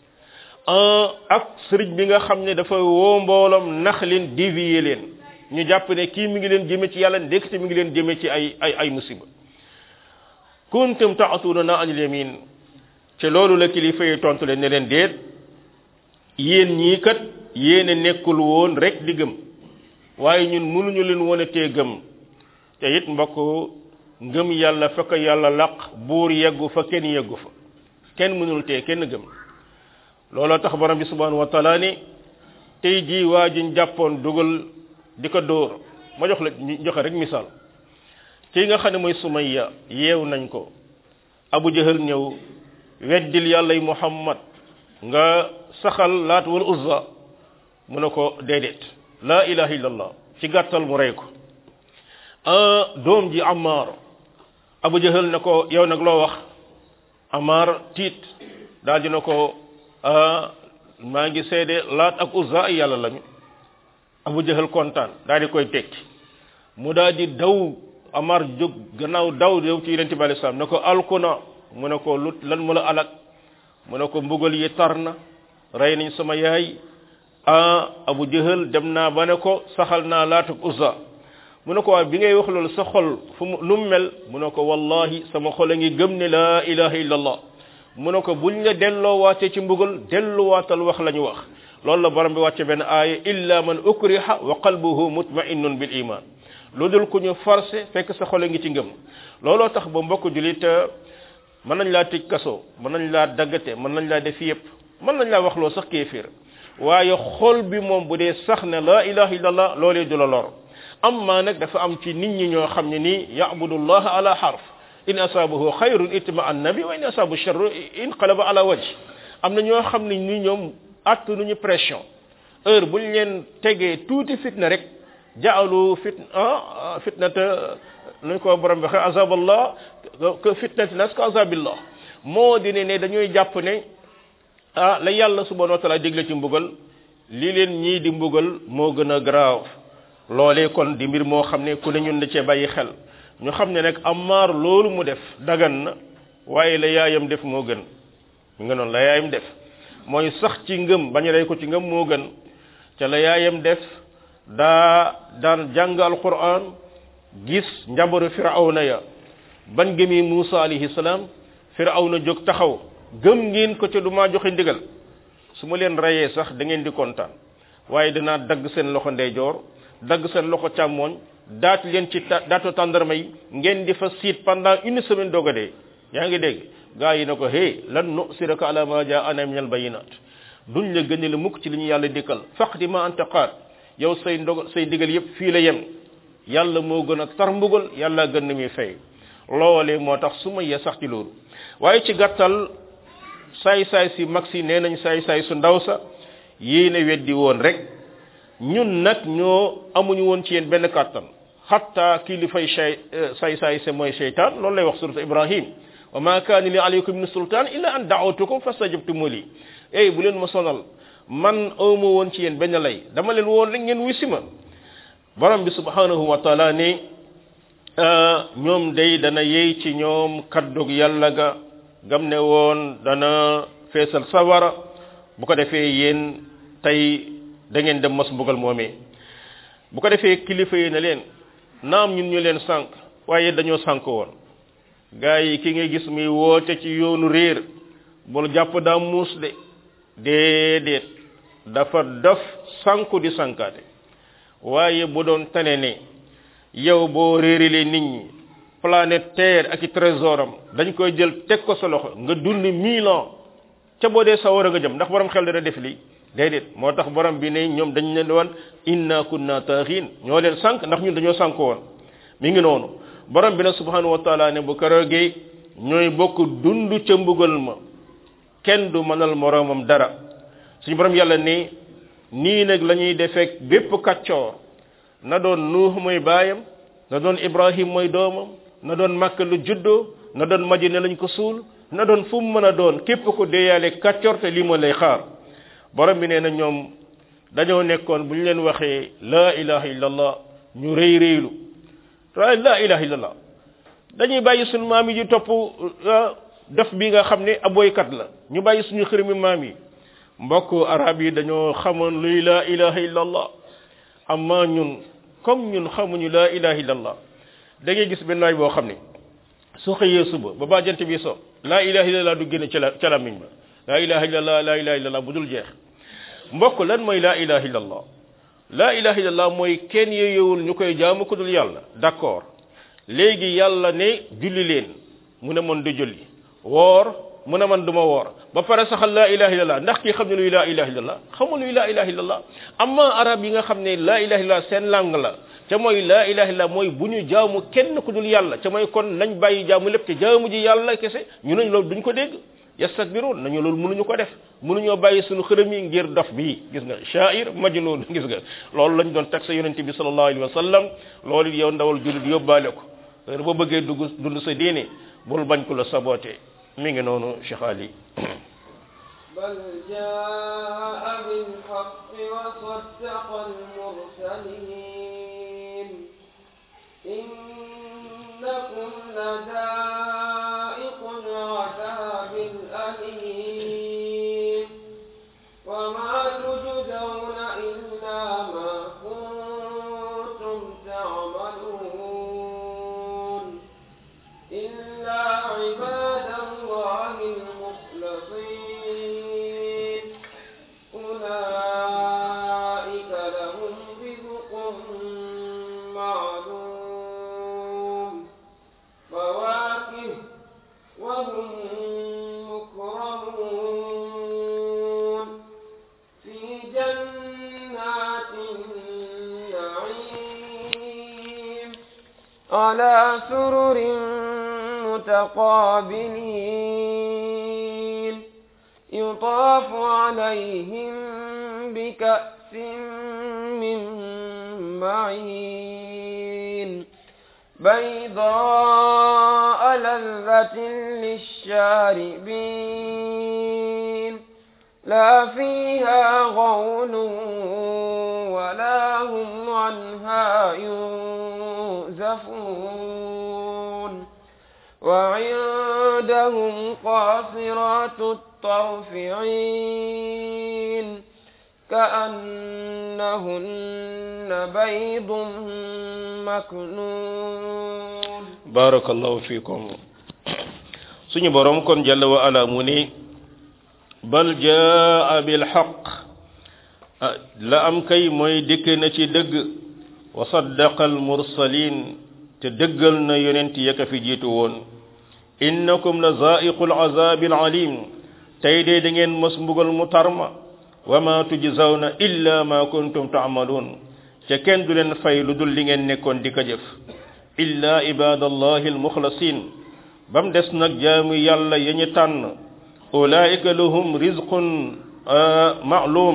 ak sëriñ bi nga xam ne dafa woo mbooloom nax leen dévier leen ñu jàpp ne kii mi ngi leen jëme ci yàlla ndekete mi ngi leen jëme ci ay ay ay musiba kuntum ta'tuna anil yamin te loolu la kilifa yi tontu leen ne leen déet yéen ñii kat yéen a nekkul woon rek di gëm waaye ñun mënuñu leen woon a tee gëm te it mbokk ngëm yàlla fa ko yàlla laq buur yeggu fa kenn yeggu fa kenn mënul tee kenn gëm looloo tax borom bi subhanahu wa taala ni tey jii waa jiñ jàppoon dugal di ko dóor ma jox la joxe rek misaal kii nga xam ne mooy Sumayya yeew nañ ko Abu Jahal ñëw weddil yàlla muhammad nga saxal laat wal uzza mu ne ko déedéet la ilaha illallah ci gàttal mu rey ko doom ji Ammar Abu Jahal ne ko yow nag loo wax Ammar tiit daal di na ko maa ngi seede laat ak uzza ay yàlla lañu Abu Jahal kontaan daal di koy tekki mu daal di daw Ammar jóg gannaaw daw yow ci yonent bi alayhi salaam ne ko alkuna mu ne ko lu lan mu la alak mu ne ko mbugal yi tar na rey nañ sama yaay ah Abu Jahal dem naa ba ne ko saxal naa laat ak uzza mu ne ko waaye bi ngay wax loolu sa xol fu mu lu mu mel mu ne ko wallahi sama xol a ngi gëm ne laa ilaha illallah mu ne ko buñ la delloo waatee ci mbugal delluwaatal wax la ñu wax loolu la borom bi wàcce benn aaya illa man ukriha wa qalbuhu mutma'innun bil iman lu dul ku ñu forcé fekk sa xol a ngi ci ngëm looloo tax ba mbokk julit mën nañ laa tëj kaso mën nañ laa daggate mën nañ laa def yépp mën nañ laa wax loo sax kéefir waaye xol bi moom bu dee sax ne laa ilaha illallah loolee du la lor amma nag dafa am ci nit ñi ñoo xam ne nii ya'budullaha ala harf in asabahu xayrun itma annabi wa in asabahu sharru inqalaba ala wajh am na ñoo xam ne ni ñoom attanuñu pression heure buñ leen tegee tuuti fitna rek ja'alu fitna fitnata nuñ ko borom bi xëy azaballah que fitnati nas ka azabillah moo di ne ne dañuy jàpp ne ah la yàlla subhanahu wa taala digle ci mbugal li leen ñii di mbugal moo gën a grave loolee kon di mbir moo xam ne ku ne ñun da cee bàyyi xel ñu xam ne nag Ammaar loolu mu def dagan na waaye la yaayam def moo gën mu nga noonu la yaayam def mooy sax ci ngëm bañ a rey ko ci ngëm moo gën ca la yaayam def daa daan jàng alquran gis njabaru firawna ya ban gëmi Muusa alayhi salaam firawna jóg taxaw gëm ngeen ko ca du maa joxe ndigal su ma leen reyee sax da ngeen di kontaan waaye danaa dagg seen loxo ndeyjoor dagg seen loxo càmmooñ daat leen ci daatu tàndarma yi ngeen di fa siit pendant une semaine doog a dee yaa ngi dégg gaa yi na ko hey lan nusiraka ala ma jaa'ana min al bayinat duñ la gën la mukk ci li ñu yàlla dikkal faqdi ma anta qaad yow say ndog say digal yépp fii la yem yàlla moo gën a tar mbugal yàlla gën na muy fay loolee moo tax su ma yee sax ci loolu waaye ci gàttal saay-saay si mag si nee nañ saay-saay su ndaw sa yéene weddi woon rek ñun nag ñoo amuñu woon ci yéen benn kàttan hatta kilifay shay saay-saay sa mooy seytaan loolu lay wax surat Ibrahim wa ma kaana li alaykum min sultaan illa an da'awtukum fastajabtum li ey bu leen ma sonal man awma woon ci yéen benn lay dama leen woon rek ngeen wuy si ma borom bi subhanahu wa taala ne ñoom day dana yey ci ñoom kaddug yàlla ga gam ne woon dana feesal sawara bu ko defee yéen tey da ngeen dem mos mbugal moomee bu ko defee kilifa yi ne leen naam ñun ñu leen sànq waaye dañoo sànq woon gaa yi ki ngay gis muy woote ci yoonu réer bul jàpp daa muus de déedéet dafa dof sànku di sànkaate waaye bu doon tane ne yow boo réerilee nit ñi planète terre ak i trésoram dañ koy jël teg ko sa loxo nga dund mille ans ca boo dee sawara nga jëm ndax borom xel dana def lii déedéet moo tax borom bi ne ñoom dañ leen woon inna kunna taaxiin ñoo leen sànq ndax ñun dañoo sànk woon mi ngi noonu borom bi ne subhanahu wa taala ne bu keroogee ñooy bokk dund ca mbugal ma kenn du mënal moroomam dara suñu borom yàlla ne nii nag la ñuy defeek bépp kàccoor na doon nuux mooy baayam na doon ibrahim mooy doomam na doon Makka lu juddoo na doon Madina lañ ko suul na doon fu mu mën a doon képp ko deeyaale kàccoor te lii moo lay xaar borom bi nee na ñoom dañoo nekkoon bu ñu leen waxee laa ilaha illallah ñu rëy rëylu waaye laa ilaha illallah dañuy bàyyi suñu maam yi di topp def bi nga xam ne aboykat la ñu bàyyi suñu xërmi maam yi mbokk arab yi dañoo xamoon luy laa ilaha illallah amma ñun comme ñun xamuñu laa ilaha illallah da ngay gis benn waay boo xam ne su xëyee suba ba ba jant bi so laa ilaha illallah du génn ca la ca lamiñ ba laa ilaha illallah laa ilaha illallah bu dul jeex mbokk lan mooy laa ilaha illallah laa ilaha illallah mooy kenn yeewul ñu koy jaamu ko dul yàlla d'accord léegi yàlla ne julli leen mu ne man du julli woor mu ne man du ma woor ba pare saxal laa ilaha illallah ndax kii xam ne luy laa ilaha illallah xamul luy laa ilaha illallah amma arab yi nga xam ne laa ilaha illallah seen langue la ca mooy laa ilaha illallah mooy bu ñu jaamu kenn ku dul yàlla ca mooy kon nañ bàyyi jaamu lépp te jaamu ji yàlla kese ñu nañ loolu duñ ko dégg yastakbiruun nañu loolu mënuñu ko def mënuñoo bàyyi suñu xërëm yi ngir dof bii gis nga sha'ir majnun gis nga loolu lañ doon teg sa yonente bi sallallahu alayhi wa sallam loolu yow ndawal jullit yóbbaale ko heure boo bëggee dugg dund sa diine bul bañ ko la saboté mi ngi noonu Cheikh Ali بل جاء بالحق وصدق المرسلين إنكم لذائق العذاب الأليم وما تجزون إلا ما كنتم تعملون إلا عباد الله المخلصين أولئك لهم رزق معلوم فواكه وهم مكرمون في جنات النعيم على سرر متقابلين يطاف عليهم بكأس من معين بيضاء لذة للشاربين لا فيها غول ولا هم عنها ينزفون وعندهم قاصرات الطرف عين كأنهن بيض مكنون بارك الله فيكم سني بروم كون جل وعلا مني بل جاء بالحق لا أم كي موي ديك نتي دغ وصدق المرسلين تدغلنا يونت يك في جيتو وون إنكم لذائق العذاب العليم تايدي دا نين مس مبغل مو تارما وما تجزون إلا ما كنتم تعملون ca kenn du leen fay lu dul li ngeen nekkoon di ko jëf illa ibadallahi almuxlasin bam des nag jaamu yàlla ya ñu tànn ulaika lahum rizqun ma'lum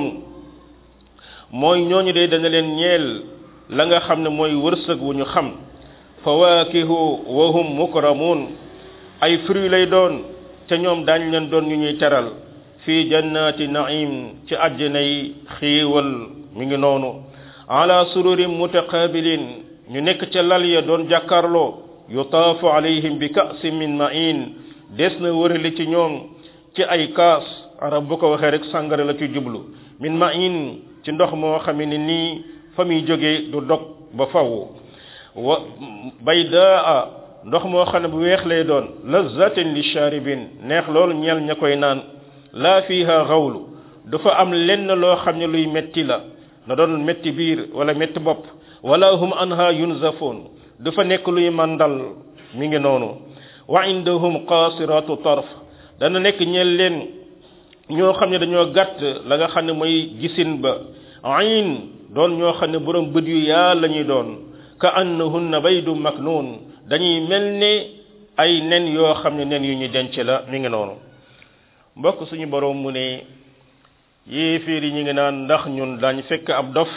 mooy ñooñu de dana leen ñeel la nga xam ne mooy wërsëg wu ñu xam fawakihu wa hum mukramun ay fruit lay doon te ñoom daañ leen doon ñu ñuy teral fii jannati naim ci àjjana yi xiiwal mi ngi noonu ala sururin mutaqabilin ñu nekk ca lal ya doon jàkkarloo yutaafu alayhim bi ka'sin min ma'in des na wërali ci ñoom ci ay kaas arab bu ko waxee rek sàngara la ci jublu min ma'in ci ndox moo xam ne nii fa muy jógee du dog ba faw wa baydaa ndox moo xam ne bu weex lay doon lazzatin lisharibin neex loolu ñeel ña koy naan laa fiha xawlu dafa am lenn loo xam ne luy metti la na doon metti biir wala metti bopp wala hum anha yunzafun dafa nekk luy mandal mi ngi noonu wa indahum qasiratu tarf dana nekk ñeel leen ñoo xam ne dañoo gàtt la nga xam ne mooy gisin ba ayn doon ñoo xam ne borom bët yu yaa la ñuy doon ka annahunna baydu maknun dañuy mel ne ay nen yoo xam ne nen yu ñu denc la mi ngi noonu mbokk suñu borom mu ne yéeféer yi ñu ngi naan ndax ñun dañ fekk ab dof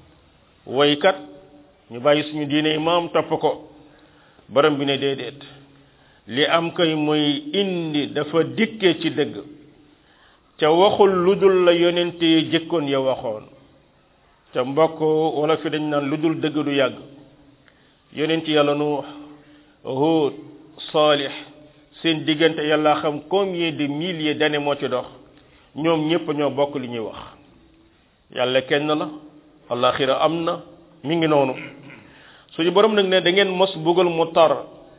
waykat ñu bàyyi suñu diine imaam topp ko borom bi ne déedéet li am kay mooy indi dafa dikke ci dëgg ca waxul lu dul la yonente yi jëkkoon ya waxoon ca mbokk wala fi dañ naan lu dul dëgg du yàgg yonent yàlla Nuux Huud Saalix seen diggante yàlla xam combien de milliers d'années moo ci dox ñoom ñëpp ñoo bokk li ñuy wax yàlla kenn la alaxira am na mi ngi noonu suñu borom nag ne da ngeen mos bugal mu tar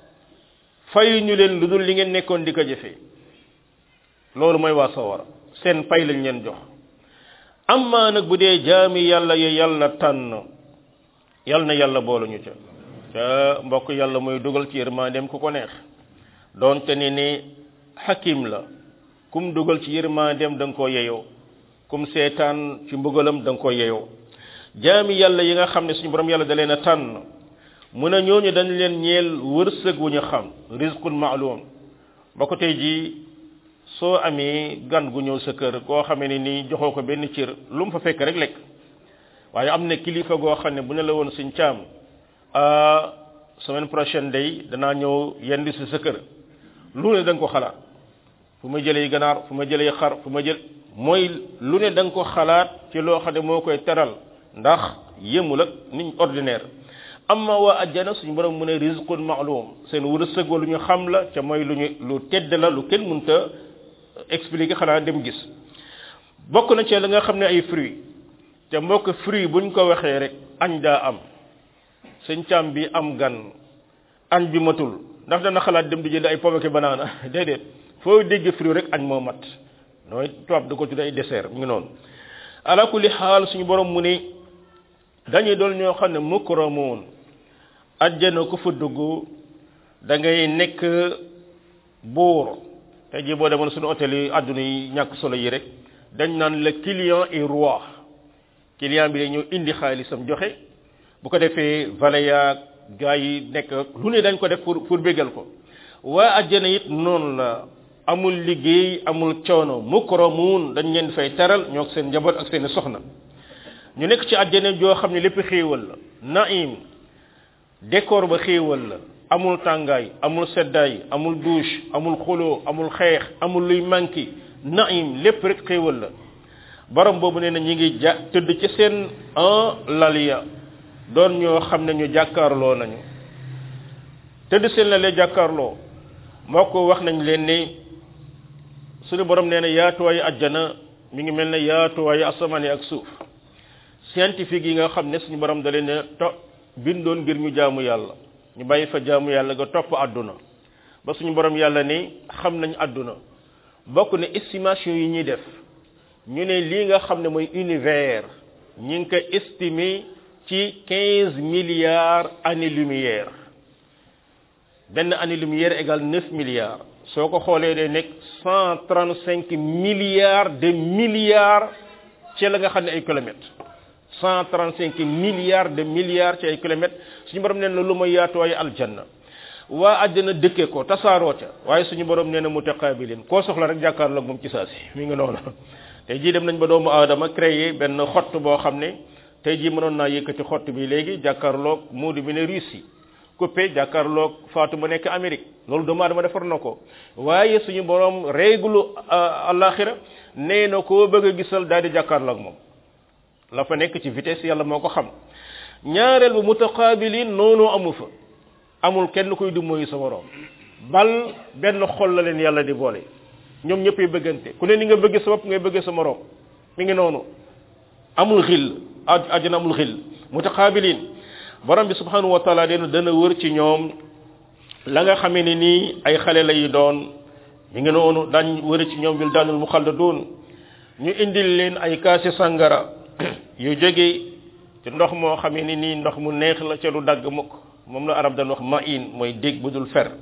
fay ñu leen lu dul li ngeen nekkoon di ko jëfee loolu mooy waa sawara seen pay lañ leen jox amma nag bu dee jaami yàlla yi yàlla tànn yàlla na yàlla boolu ñu ca ca mbokk yàlla mooy dugal ci yërmandeem ku ko neex doonte ne ni hakim la kum dugal ci yërmandeem da nga koo yeyoo kum seetaan ci mbugalam da nga koo yeyoo jaami yàlla yi nga xam ne suñu borom yàlla da leen a tànn mu ne ñooñu dañ leen ñeel wërsëg wu ñu xam rizqun ma'lum ba ko tey jii soo amee gan gu ñëw sa kër koo xamee ne nii joxoo ko benn cër lu mu fa fekk rek lekk waaye am na kilifa goo xam ne bu ne la woon suñ caam semaine prochaine day danaa ñëw yendi si sa kër lu ne da nga ko xalaat fu ma jëlee ganaar fu ma jëlee xar fu ma jël mooy lu ne da nga ko xalaat ci loo xam ne moo koy teral ndax yëmul ak niñ ordinaire amma waa ajjana suñu borom mu ne rizqun ma'lum seen wërsëg lu ñu xam la ca mooy lu ñu lu tedd la lu kenn mënta expliquer xanaa dem gis bokk na ci la nga xam ne ay fruits te mbokk fruit buñ ko waxee rek añ daa am sëñ càmm bi am gan añ bi matul ndax dana xalaat dem di jënd ay pomme ak banana déedéet foo dégg fruit rek añ moo mat nooy tubaab da ko tudd ay dessert mu ngi noonu ala kulli xaal suñu borom mu ne dañuy doon ñoo xam ne mukramoon ajjana ku fa dugg da ngay nekk buur tey jii boo demoon suñu hôtel yi àdduna yi ñàkk solo yi rek dañ naan le client est roi client bi day ñëw indi xaalisam joxe bu ko defee valet yaag gaa yi nekk lu ne dañ ko def pour pour béggal ko waa ajjana it noonu la amul liggéey amul coono mukramuun dañ leen fay teral ñoo seen njaboot ak seen soxna ñu nekk ci àjjana joo xam ne lépp xéewal la naim décor ba xéewal la amul tàngaay amul seddaay amul douche amul xuloo amul xeex amul luy manki naim lépp rek xéewal la borom boobu nee na ñi ngi ja tëdd ci seen un laliya doon ñoo xam ne ñu jàkkaarloo nañu tëdd seen lalee jàkkaarloo moo ko wax nañ leen ni suñu borom nee na yaatuwaayu àjjana mi ngi mel ne yaatuwaayu asamaan ak suuf scientifique yi nga xam ne suñu borom da leen ne to bindoon ngir ñu jaamu yàlla ñu bàyyi fa jaamu yàlla nga topp àdduna ba suñu borom yàlla ni xam nañ àdduna bokk ne estimation yi ñuy def ñu ne lii nga xam ne mooy univers ñi ngi ko estimé ci quinze milliards années lumière benn année lumière égale neuf milliards soo ko xoolee day nekk cent trente cinq milliards de milliards ci la nga xam ne ay kilomètres cent trente cinq milliards de milliards ci ay kilomètres suñu borom nee na lu ma yaatuwaayu aljanna waa àjjana dëkkee ko tasaaroo ca waaye suñu borom nee na mutaqabilin koo soxla rek jàkkaarloog moom ci saa si mi ngi noonu tey jii dem nañ ba doomu aadama créé benn xott boo xam ne tey jii mënoon naa yëkkati xott bi léegi jàkkaarloog Moodu bi ne Russie coupé jàkkaarloog Fatou ba nekk Amérique loolu doomu aadama defar na ko waaye suñu borom réglu alaxira nee na koo bëgg a gisal daal di jàkkaarloog moom la fa nekk ci vitesse yàlla moo ko xam ñaareel bu mutaqabilin noonu amu fa amul kenn kuy du mooy sa morom bal benn xol la leen yàlla di boole ñoom ñëpp ay bëggante ku ne ni nga bëgg sa bopp ngay bëgg sa morom mi ngi noonu amul xil àjjana amul xil mutaqabilin borom bi subhanahu wa taala dena dana wër ci ñoom la nga xamee ne nii ay xale lay doon mi ngi noonu dañ wër ci ñoom wildaanul muxalladun ñu indil leen ay kaasi sangara yu jóge ci ndox moo xamee ne nii ndox mu neex la ca du dagg mukk moom la arab dañ wax ma'in mooy dégg bu dul fer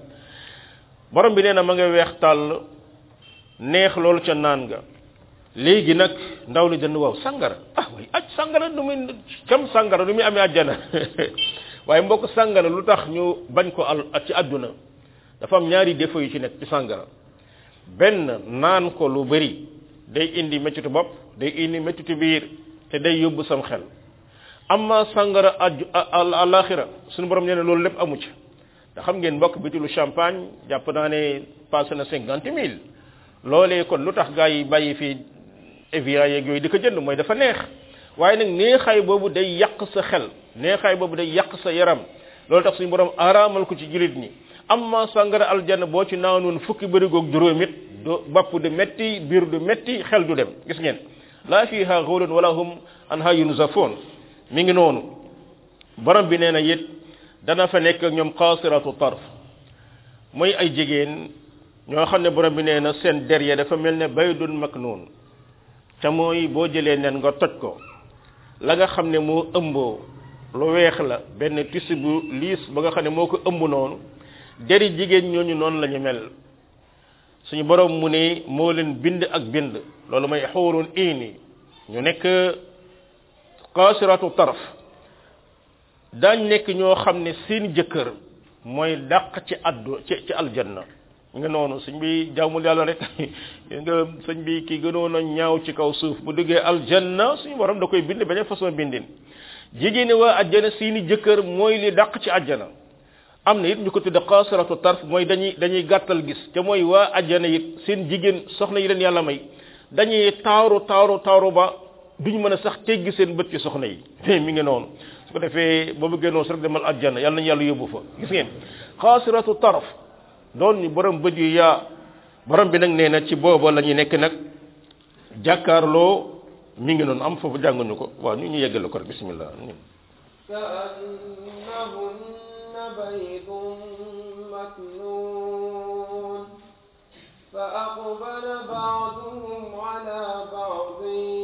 borom bi nee na ma nga weex tàll neex loolu ca naan nga léegi nag ndaw li dañ waaw sangara ah way aj sangara du muy cam sangara du muy amee àjjana waaye mbokk sangara lu tax ñu bañ ko al ci àdduna dafa am ñaari défaut yu ci nekk ci sangara benn naan ko lu bari day indi mettitu bopp day indi mettitu biir te day yóbbu sam xel amma sangara alaxira suñu borom nee na loolu lépp amu ci te xam ngeen mbokk bitilu champagne jàpp naa ne passé na cinquante mille loolee kon lu tax gaa yi bàyyi fii Evian yeeg yooyu di ko jënd mooy dafa neex waaye nag neexaay boobu day yàq sa xel neexaay boobu day yàq sa yaram loolu tax suñu borom araamal ko ci jullit ñi amma sangara aljanna boo ci naanoon fukki bërigoog juróom it du bopp du metti biir du metti xel du dem gis ngeen laa fiha ghulun wala hum anha yunzafun mi ngi noonu borom bi nee na it dana fa nekk ak ñoom qasiratu tarf mooy ay jigéen ñoo xam ne borom bi nee na seen der ya dafa mel ne baydun maknun te mooy boo jëlee nen nga toj ko la nga xam ne moo ëmboo lu weex la benn tissu bu liis ba nga xam ne moo ko ëmb noonu deri jigéen ñooñu noonu la ñu mel suñu borom mu ne moo leen bind ak bind loolu may xuurun iini ñu nekk qasiratu tarf daañ nekk ñoo xam ne seen jëkkër mooy dàq ci addu ci ci aljanna nga noonu sëñ bi jaamul yàlla rek nga sëñ bi ki gënoon a ñaaw ci kaw suuf bu duggee aljanna suñu borom da koy bind beneen façon bindin jigéen waa àjjana seeni jëkkër mooy li dàq ci àjjana am na it ñu ko tudde qasiratu tarf mooy dañuy dañuy gàttal gis te mooy waa àjjana it seen jigéen soxna yi leen yàlla may dañuy taaru taaru taaru ba duñ mën a sax teggi seen bët ci soxna yi mi ngi noonu su ko defee boo bëggee noonu rek demal àjjana yàlla nañu yàlla yóbbu fa gis ngeen qasiratu tarf doon ñu borom bët yu yaa borom bi nag nee na ci booba la ñu nekk nag jàkkaarloo mi ngi noonu am foofu jànguñu ko waaw ñu ñu yeggale ko rek bismillah كأنهن بيض مكنون فأقبل بعضهم على بعض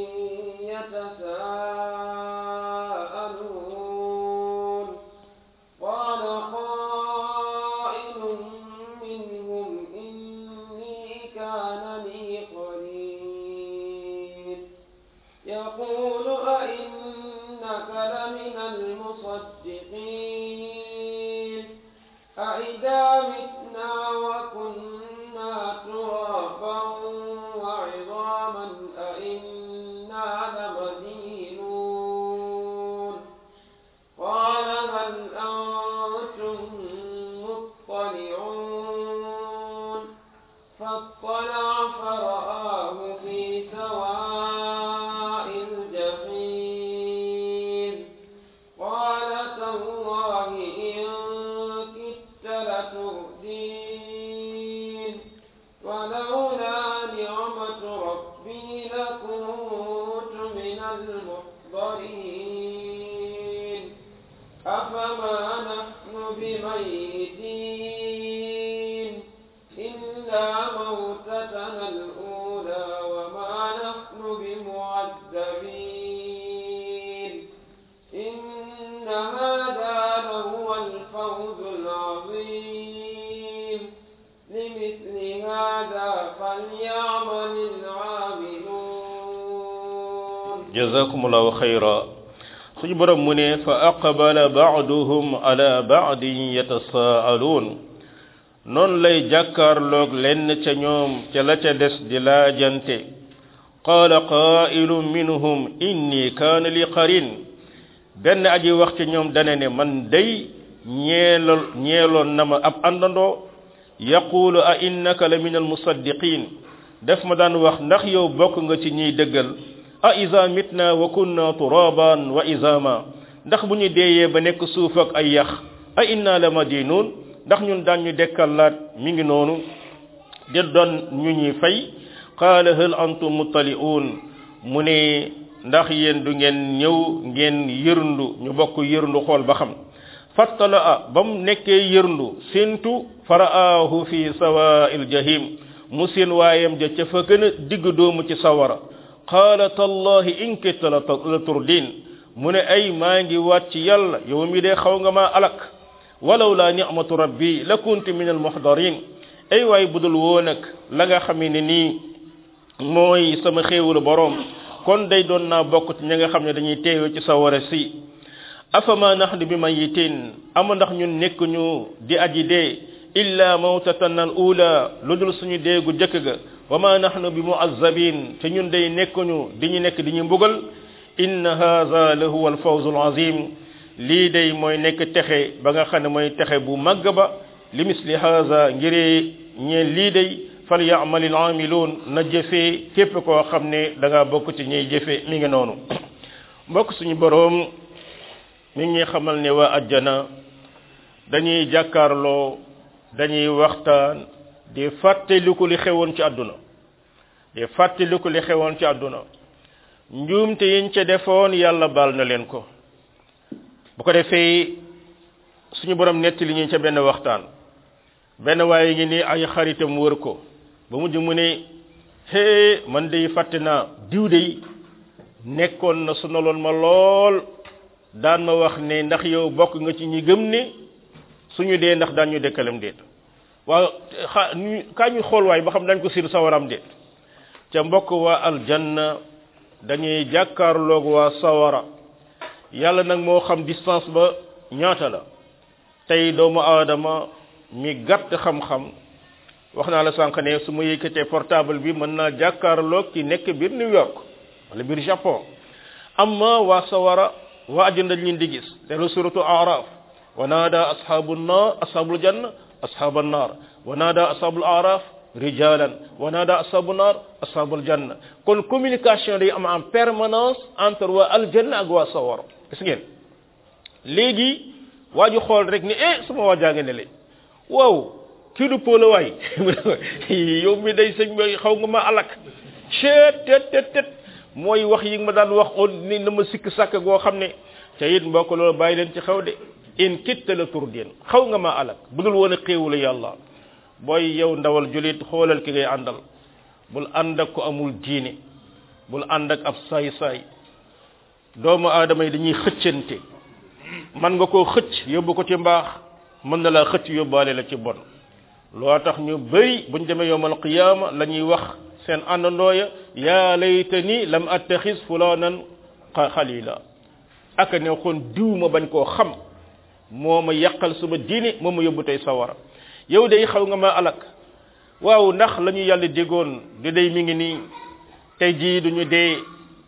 يتساءلون قال قائل منهم إني كان لي قرين يقول أئنك لمن المصدقين أئذا متنا وكنا ترابا وعظاما أئنا لمدينون كنت من المحضرين أفما نحن بميتين إلا موتتنا الأولى وما نحن بمعذبين إن هذا لهو الفوز العظيم لمثل هذا فليعمل العاملون جزاكم الله خيرا suñu borom mu ne fa aqbala ba'duhum ala ba'din yatasaaluun noonu lay jàkkaarloog lenn ca ñoom ca la ca des di laajante qaala qaa'ilun minhum inni kaana li qarin benn aji wax ci ñoom dane ne man day ñeelol ñeeloon na ma ab àndandoo yaqulu a innaka la min al musaddiqin def ma daan wax ndax yow bokk nga ci ñiy dëggal a iza mitna wa kunna turaban wa izama ndax bu ñu deeyee ba nekk suuf ak ay yax a inna la madinun ndax ñun daan ñu dekkalaat mi ngi noonu de doon ñu ñuy fay qaala hal antum muttali'un mu ne ndax yéen du ngeen ñëw ngeen yërndu ñu bokk yërndu xool ba xam fattala a ba mu nekkee yërndu séntu faraahu fi sawaa'il jahim mu seen waayam ja ca fa gën a digg doomu ci sawara qaala tallahi in kitta la turdin mu ne ay maa ngi waat ci yàlla yow mi dee xaw nga maa alak walaw la ni'matu rabbi la kuntu min al muhdarin ay waay budul woon ak la nga xam ne nii mooy sama xéewalu boroom kon day doon naa bokk ci ña nga xam ne dañuy teewe ci sawara si afama nahnu bi mayitin ama ndax ñun nekk ñu di aji dee illa mawtatan al ula lu dul suñu deegu jëkk ga wa ma nahnu bi mu'azzabin te ñun day nekkuñu di ñu nekk di ñu mbugal inna hadha la huwa al fawz al azim lii day mooy nekk texe ba nga xam ne mooy texe bu màgg ba li misli hadha ngiree ñeen lii day fal ya'malil amilun na jëfee képp koo xam ne da ngaa bokk ci ñuy jëfe mi ngi noonu mbokk suñu boroom mi ngi xamal ne waa ajjana dañuy jàkkaarloo dañuy waxtaan di fàttaliku li xewoon ci àdduna di fàttaliku li xewoon ci àdduna njuumte yiñ ca defoon yàlla baal na leen ko bu ko defee suñu borom nettali ñu ca benn waxtaan benn waaye ngi ni ay xaritam wër ko ba mujj mu ne hee man day fàtte naa diw day nekkoon na sonaloon ma lool daan ma wax ne ndax yow bokk nga ci ñi gëm ne suñu dee ndax daan ñu dekkalam déet waaw kaa ñu xool waay ba xam dañ ko siir sawaram déet ca mbokk waa aljanna dañuy jàkkaarloog waa sawara yàlla nag moo xam distance ba ñaata la tey doomu aadama mi gàtt xam-xam wax naa la sànq ne su ma yëkkatee portable bi mën naa jàkkaarloog ki nekk biir New York wala biir Japon amma waa sawara waa àjjana dañ leen di gis te lu suratu Araf wa naada ashabu nnar ashabul janna ashab an-nar wa naada ashabul araf rijalan wa naada ashabu nar ashabul janna kon communication day am en permanence entre waa aljanna ak waa sawara gis ngeen léegi waa ju xool rek ni eh sama waa jaa ngeen ne le waaw kii du polo waay yow mi day sëñ bi xaw nga ma alak chet tet tet tet mooy wax yi nga ma daan wax on ni na ma sikk sàkk goo xam ne te it mbokk loolu bàyyi leen ci xew de in kitta la turdin xaw nga ma alak budul woon a xéewulu yàlla booy yow ndawal julit xoolal ki ngay àndal bul ànd ak ko amul diine bul ànd ak ab saay-saay doomu aadama yi dañuy xëccante man nga koo xëcc yóbbu ko ci mbaax mën na laa xëcc yóbbaale la ci bon loo tax ñu bëri buñ demee yowmal qiyaama la ñuy wax seen àndandooya yaa laytani lam attaxis fulanan xalila aka ne xoon diw ma bañ koo xam moo ma yàqal suma diine moo ma yóbbu tey sawara yow day xaw nga ma alak waaw ndax la ñu yàlla déggoon di day mi ngi nii tey jii duñu dee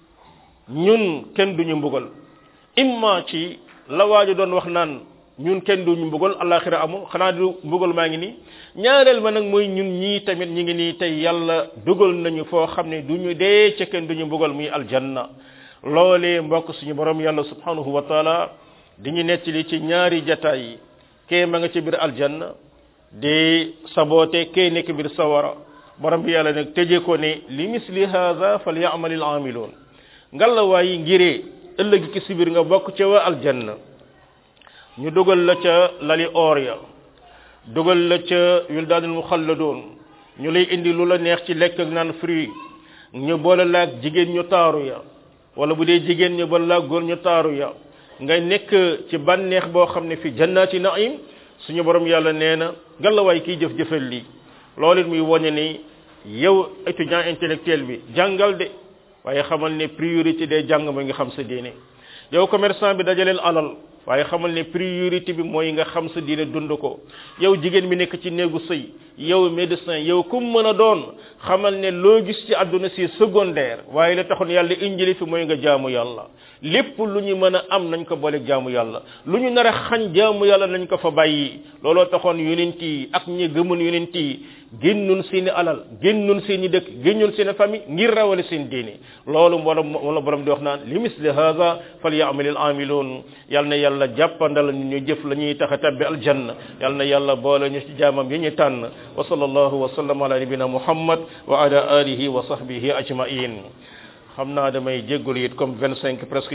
ñun kenn duñu mbugal imma ci la waaju doon wax naan ñun kenn duñu mbugal alaxira amul xanaa du mbugal maa ngi nii ñaareel ma nag mooy ñun ñii tamit ñi ngi nii tey yàlla dugal nañu foo xam ne duñu dee ca kenn duñu mbugal muy aljanna loolee mbokk suñu borom yàlla subhanahu wa taala diñu nettali ci ñaari jataay yi kee ma nga ci biir aljanna di saboote kee nekk biir sawara borom bi yàlla nag tëje ko ne li misli hadha falyamalil amilun ngalla waayi ngiree ëllëg ki sibir nga bokk ca waa aljanna ñu dugal la ca lali or ya dugal la ca wildaanul muxalladoon ñu lay indi lu la neex ci lekk ak naan fruit ñu boole laak jigéen ñu taaru ya wala bu dee jigéen ñu boole laak góor ñu taaru ya nga nekk ci bànneex boo xam ne fi jannaati naim suñu borom yàlla nee na ngalla waay kiy jëf jëfal lii loolu it muy woñe ni yow étudiant intellectuel bi jàngal de waaye xamal ne priorité des jàng mooy nga xam sa diine yow commerçant bi dajaleel alal waaye xamal ne priorité bi mooy nga xam sa diine dund ko yow jigéen bi nekk ci néegu sëy yow médecin yow kum mën a doon xamal ne loo gis ci àdduna si secondaire waaye la taxoon yàlla injili fi mooy nga jaamu yàlla lépp lu ñu mën a am nañ ko booleeg jaamu yàlla lu ñu nar a xañ jaamu yàlla nañ ko fa bàyyi looloo taxoon yonent yi ak ñi gëmun yonent yi génnun seeni alal génnun seeni dëkk génnun seeni famille ngir rawale seen diine loolu borom wala borom di wax naan li misli hadha falyamalil amilun yal na yàlla jàppandal ñu jëf la ñuy tax a tabbi aljanna yal na yàlla boole ñu ci jaamam yi ñu tànn wa sallallahu wa sallam ala nabina muhammad wa ala alihi wa sahbihi ajmain xam naa damay jéggul it comme vingt-cinq presque